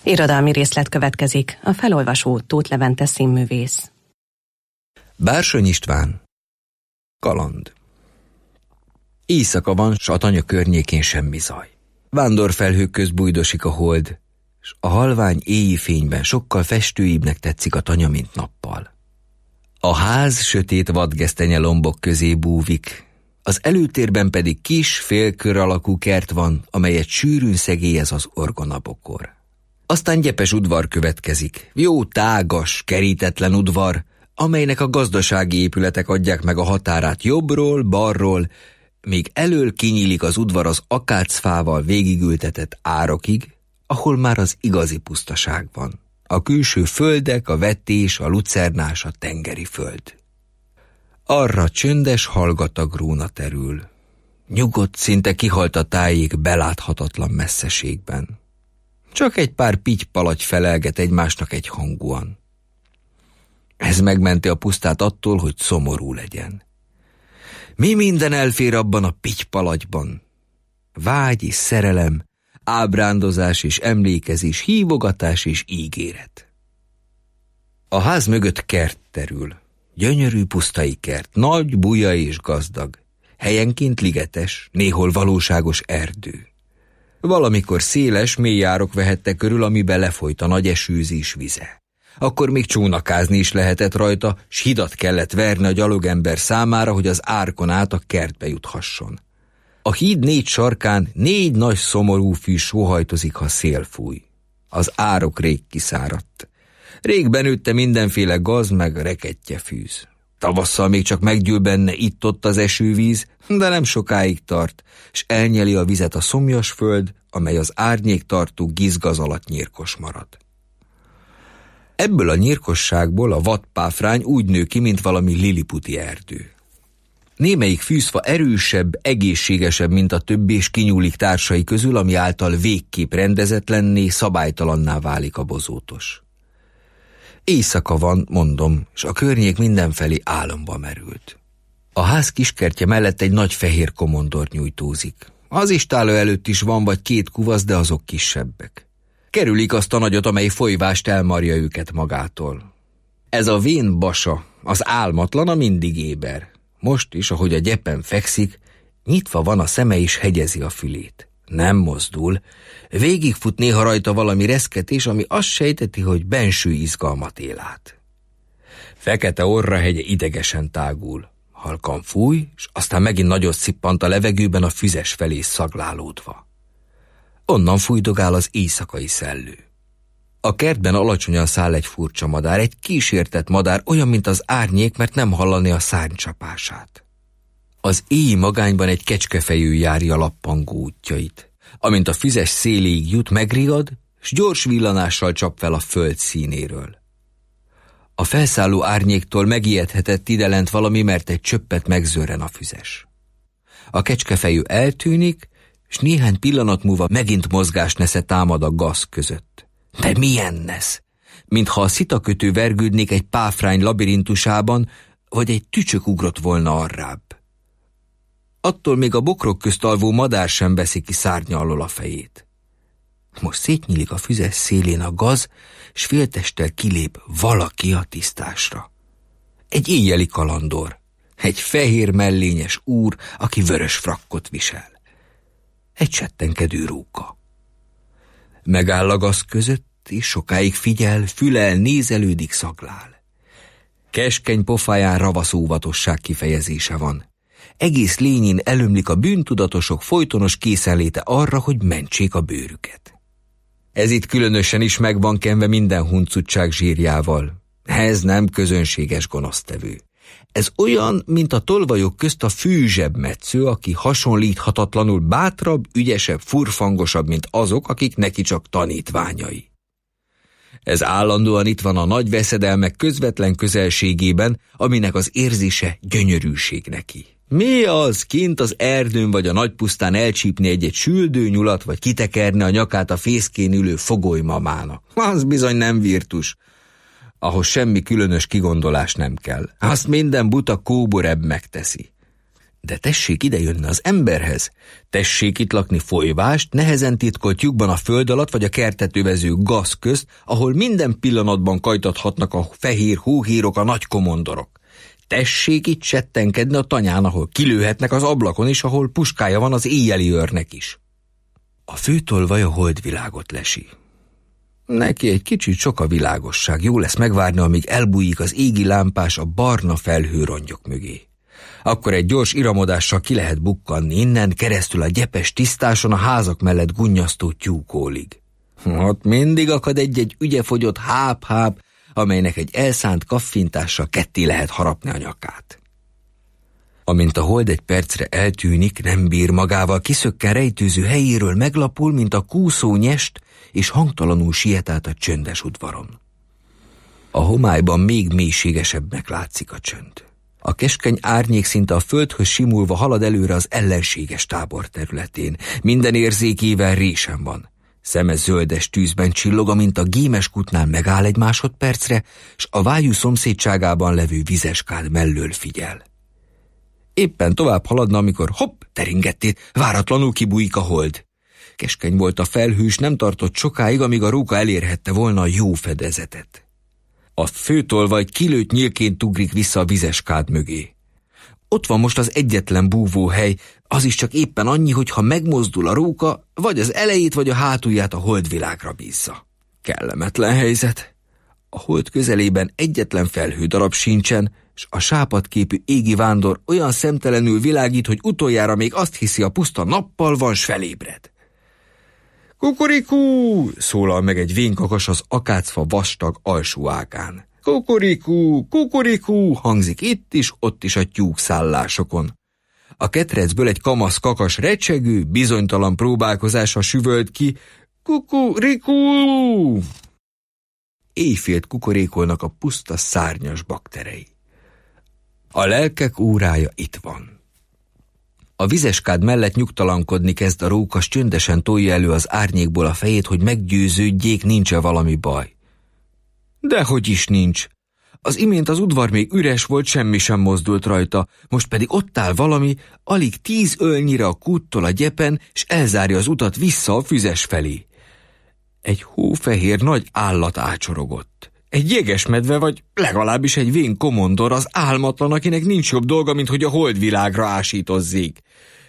Irodalmi részlet következik, a felolvasó Tóth Levente színművész. Bársony István. Kaland. Éjszaka van, s a tanya környékén semmi zaj. Vándorfelhők közt bújdosik a hold, s a halvány éji fényben sokkal festőibbnek tetszik a tanya, mint nappal. A ház sötét vadgesztenye lombok közé búvik, az előtérben pedig kis, félkör alakú kert van, amelyet sűrűn szegélyez az orgonabokor. Aztán gyepes udvar következik, jó tágas, kerítetlen udvar, amelynek a gazdasági épületek adják meg a határát jobbról, balról, míg elől kinyílik az udvar az akácfával végigültetett árokig, ahol már az igazi pusztaság van. A külső földek, a vetés, a lucernás, a tengeri föld. Arra csöndes, hallgatag róna terül. Nyugodt, szinte kihalt a tájék beláthatatlan messzeségben. Csak egy pár pittypalagy felelget egymásnak egyhangúan. Ez megmenti a pusztát attól, hogy szomorú legyen. Mi minden elfér abban a pittypalagyban? Vágy és szerelem, ábrándozás és emlékezés, hívogatás és ígéret. A ház mögött kert terül. Gyönyörű pusztai kert, nagy, buja és gazdag. Helyenként ligetes, néhol valóságos erdő. Valamikor széles, mély árok vehette körül, amiben lefolyt a nagy esőzés vize. Akkor még csónakázni is lehetett rajta, s hidat kellett verni a gyalogember számára, hogy az árkon át a kertbe juthasson. A híd 4 sarkán 4 nagy szomorú fű sóhajtozik, ha szél fúj. Az árok rég kiszáradt. Rég benőtte mindenféle gaz meg rekettjefűz. Tavasszal még csak meggyűl benne itt-ott az esővíz, de nem sokáig tart, s elnyeli a vizet a szomjas föld, amely az árnyéktartó gizgaz alatt nyírkos marad. Ebből a nyírkosságból a vadpáfrány úgy nő ki, mint valami liliputi erdő. Némelyik fűzfa erősebb, egészségesebb, mint a többi, és kinyúlik társai közül, ami által végképp rendezetlenné, szabálytalanná válik a bozótos. Éjszaka van, mondom, s a környék mindenfelé álomba merült. A ház kiskertje mellett egy nagy fehér komondor nyújtózik. Az istáló előtt is van vagy 2 kuvasz, de azok kisebbek. Kerülik azt a nagyot, amely folyvást elmarja őket magától. Ez a vén basa, az álmatlan, a mindig éber. Most is, ahogy a gyepen fekszik, nyitva van a szeme és hegyezi a fülét. Nem mozdul, végigfut néha rajta valami reszketés, ami azt sejteti, hogy benső izgalmat él át. Fekete orrahegye idegesen tágul. Halkan fúj, és aztán megint nagyot szippant a levegőben a füzes felé szaglálódva. Onnan fújdogál az éjszakai szellő. A kertben alacsonyan száll egy furcsa madár, egy kísértett madár, olyan, mint az árnyék, mert nem hallani a szárnycsapását. Az éji magányban egy kecskefejű járja lappangó útjait. Amint a füzes széléig jut, megrigad, s gyors villanással csap fel a föld színéről. A felszálló árnyéktól megijedhetett idelent valami, mert egy csöppet megzörren a füzes. A kecskefejű eltűnik, s néhány pillanat múlva megint mozgásnesze támad a gaz között. De milyen nesz? Mintha a szitakötő vergődnék egy páfrány labirintusában, vagy egy tücsök ugrott volna arrább. Attól még a bokrok közt alvó madár sem veszi ki szárnya alól a fejét. Most szétnyílik a füzes szélén a gaz, s féltesttel kilép valaki a tisztásra. Egy éjjeli kalandor, egy fehér mellényes úr, aki vörös frakkot visel. Egy csettenkedő róka. Megáll a gaz között, és sokáig figyel, fülel, nézelődik, szaglál. Keskeny pofáján ravasz óvatosság kifejezése van. Egész lényén elömlik a bűntudatosok folytonos készenléte arra, hogy mentsék a bőrüket. Ez itt különösen is meg van kenve minden huncutság zsírjával. Ez nem közönséges gonosztevő. Ez olyan, mint a tolvajok közt a fűzsebb metsző, aki hasonlíthatatlanul bátrabb, ügyesebb, furfangosabb, mint azok, akik neki csak tanítványai. Ez állandóan itt van a nagy veszedelmek közvetlen közelségében, aminek az érzése gyönyörűség neki. Mi az kint az erdőn vagy a nagypusztán elcsípni egy süldő nyulat, vagy kitekerni a nyakát a fészkén ülő fogolymamának? Az bizony nem virtus. Ahhoz semmi különös kigondolás nem kell. Azt minden buta kóborebb megteszi. De tessék idejönni az emberhez, tessék itt lakni folyvást, nehezen titkolt lyukban a föld alatt vagy a kertet övező gaz közt, ahol minden pillanatban kajtathatnak a fehér hóhírok, a nagy komondorok. Tessék itt settenkedni a tanyán, ahol kilőhetnek az ablakon is, ahol puskája van az éjjeli őrnek is. A főtolvaj a holdvilágot lesi. Neki egy kicsit sok a világosság, jó lesz megvárni, amíg elbújik az égi lámpás a barna felhőrongyok mögé. Akkor egy gyors iramodással ki lehet bukkanni innen, keresztül a gyepes tisztáson a házak mellett gunnyasztó tyúkólig. Ott mindig akad egy-egy ügyefogyott háp-háp, amelynek egy elszánt kaffintással ketté lehet harapni a nyakát. Amint a hold egy percre eltűnik, nem bír magával, kiszökken rejtőző helyéről, meglapul, mint a kúszó nyest, és hangtalanul siet át a csöndes udvaron. A homályban még mélységesebbnek látszik a csönd. A keskeny árnyék szinte a földhöz simulva halad előre az ellenséges tábor területén. Minden érzékével résen van. Szeme zöldes tűzben csillog, amint a gémes kutnál megáll egy másodpercre, s a vájú szomszédságában levő vizeskád mellől figyel. Éppen tovább haladna, amikor hopp, teringettét, váratlanul kibújik a hold. Keskeny volt a felhő, s nem tartott sokáig, amíg a róka elérhette volna a jó fedezetet. A főtolvaj kilőtt nyílként ugrik vissza a vizeskád mögé. Ott van most az egyetlen búvóhely, az is csak éppen annyi, hogy ha megmozdul a róka, vagy az elejét, vagy a hátulját a holdvilágra bízza. Kellemetlen helyzet. A hold közelében egyetlen felhődarab sincsen, s a sápadképű égi vándor olyan szemtelenül világít, hogy utoljára még azt hiszi, a puszta nappal van, s felébred. Kukorikú! Szólal meg egy vénkakas az akácfa vastag alsó ágán. Kukorikú! Kukorikú! Hangzik itt is, ott is a tyúkszállásokon. A ketrecből egy kamasz kakas recsegő, bizonytalan próbálkozása süvölt ki. Kukorikú! Éjfélt kukorékolnak a puszta szárnyas bakterei. A lelkek órája itt van. A vizeskád mellett nyugtalankodni kezd a róka, s csöndesen tolja elő az árnyékból a fejét, hogy meggyőződjék, nincs-e valami baj. Dehogy is nincs. Az imént az udvar még üres volt, semmi sem mozdult rajta, most pedig ott áll valami, alig 10 ölnyire a kúttól a gyepen, s elzárja az utat vissza a füzes felé. Egy hófehér nagy állat ácsorogott. Egy jegesmedve, vagy legalábbis egy vén komondor, az álmatlan, akinek nincs jobb dolga, mint hogy a holdvilágra ásítozzék.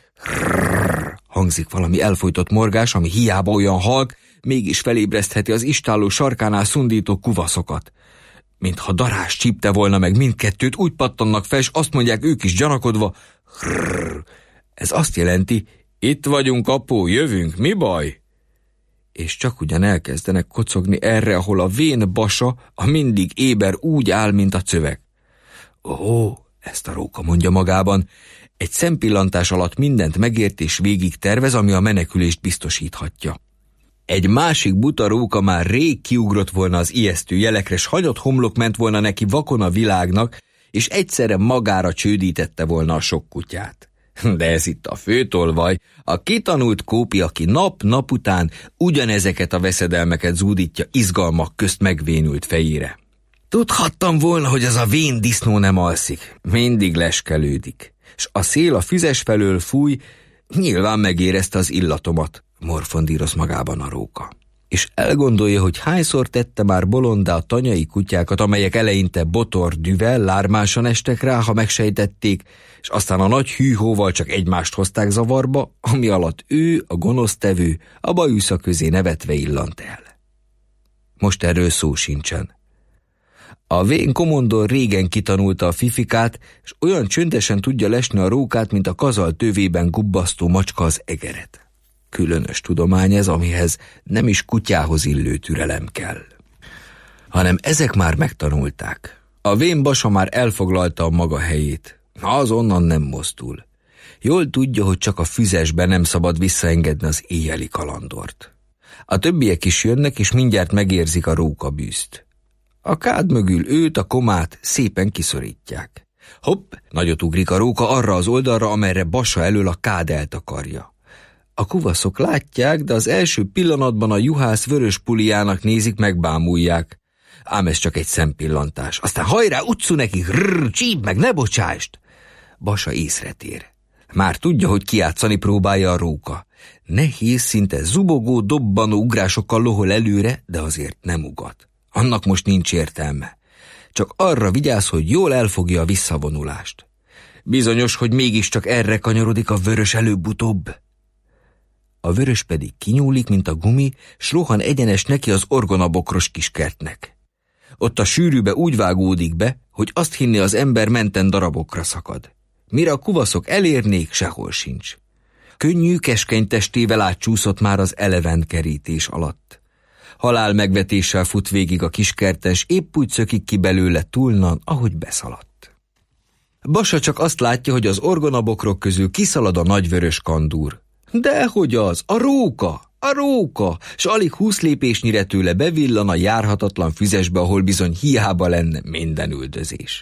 Rrrr, hangzik valami elfojtott morgás, ami hiába olyan halk, mégis felébresztheti az istálló sarkánál szundító kuvaszokat. Mintha darás csípte volna meg mindkettőt, úgy pattannak fel, s azt mondják ők is gyanakodva. Rrrr, ez azt jelenti, itt vagyunk, apó, jövünk, mi baj? És csak ugyan elkezdenek kocogni erre, ahol a vén basa, a mindig éber úgy áll, mint a cövek. Ó, ezt a róka mondja magában, egy szempillantás alatt mindent megért és végig tervez, ami a menekülést biztosíthatja. Egy másik buta róka már rég kiugrott volna az ijesztő jelekre, s hanyat homlok ment volna neki vakon a világnak, és egyszerre magára csődítette volna a sok kutyát. De ez itt a főtolvaj, a kitanult kópi, aki nap-nap után ugyanezeket a veszedelmeket zúdítja izgalmak közt megvénült fejére. Tudhattam volna, hogy az a vén disznó nem alszik, mindig leskelődik, s a szél a füzes felől fúj, nyilván megérezte az illatomat, morfondíroz magában a róka. És elgondolja, hogy hányszor tette már bolondá a tanyai kutyákat, amelyek eleinte botor düvel, lármásan estek rá, ha megsejtették, és aztán a nagy hűhóval csak egymást hozták zavarba, ami alatt ő, a gonosztevő, a bajusza közé nevetve illant el. Most erről szó sincsen. A vén komondor régen kitanulta a fifikát, és olyan csöndesen tudja lesni a rókát, mint a kazal tövében gubbasztó macska az egeret. Különös tudomány ez, amihez nem is kutyához illő türelem kell. Hanem ezek már megtanulták. A vén basa már elfoglalta a maga helyét. Az onnan nem mozdul. Jól tudja, hogy csak a füzesben nem szabad visszaengedni az éjjeli kalandort. A többiek is jönnek, és mindjárt megérzik a rókabűzt. A kád mögül őt, a komát szépen kiszorítják. Hopp, nagyot ugrik a róka arra az oldalra, amerre basa elől a kád eltakarja. A kuvaszok látják, de az első pillanatban a juhász vörös puliának nézik, megbámulják. Ám ez csak egy szempillantás. Aztán hajrá, utcu neki, rrrr, csíp meg, ne bocsást! Basa észre tér. Már tudja, hogy kijátszani próbálja a róka. Nehéz, szinte zubogó, dobbanó ugrásokkal lohol előre, de azért nem ugat. Annak most nincs értelme. Csak arra vigyáz, hogy jól elfogja a visszavonulást. Bizonyos, hogy mégiscsak erre kanyarodik a vörös előbb-utóbb. A vörös pedig kinyúlik, mint a gumi, s rohan egyenes neki az orgonabokros kiskertnek. Ott a sűrűbe úgy vágódik be, hogy azt hinni az ember menten darabokra szakad. Mire a kuvaszok elérnék, sehol sincs. Könnyű, keskeny testével átcsúszott már az elevent kerítés alatt. Halál megvetéssel fut végig a kiskertes, épp úgy szökik ki belőle túlnan, ahogy beszaladt. Basa csak azt látja, hogy az orgonabokrok közül kiszalad a nagyvörös kandúr. Dehogy az, a róka, s alig 20 lépésnyire tőle bevillan a járhatatlan füzesbe, ahol bizony hiába lenne minden üldözés.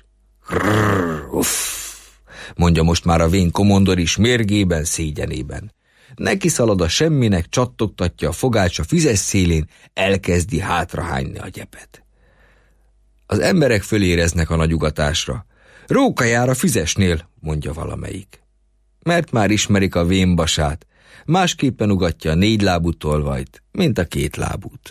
Mondja most már a vén komondor is mérgében, szégyenében. Neki szalad a semminek, csattogtatja a fogát, a füzes szélén, elkezdi hátrahányni a gyepet. Az emberek föléreznek a nagyugatásra. Róka jár a füzesnél, mondja valamelyik. Mert már ismerik a vén Basát, másképpen ugatja a 4 lábú tolvajt, mint a 2 lábút.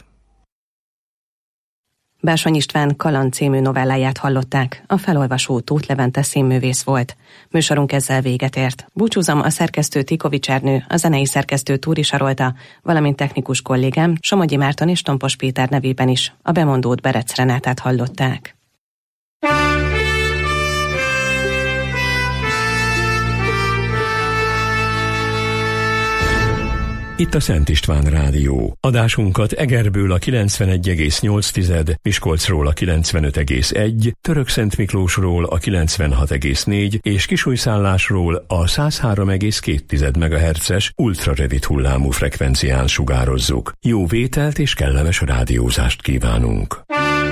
Bársony István Kaland című novelláját hallották, a felolvasó Tóth Levente színművész volt. Műsorunk ezzel véget ért. Búcsúzom, a szerkesztő Tikovics Ernő, a zenei szerkesztő Túri Sarolta, valamint technikus kollégám Somogyi Márton és Tompos Péter nevében is. A bemondót Berec Renátát hallották. Itt a Szent István Rádió. Adásunkat Egerből a 91,8, Miskolcról a 95,1, Törökszentmiklósról a 96,4 és Kisújszállásról a 103,2 MHz-es ultraredit hullámú frekvencián sugározzuk. Jó vételt és kellemes rádiózást kívánunk!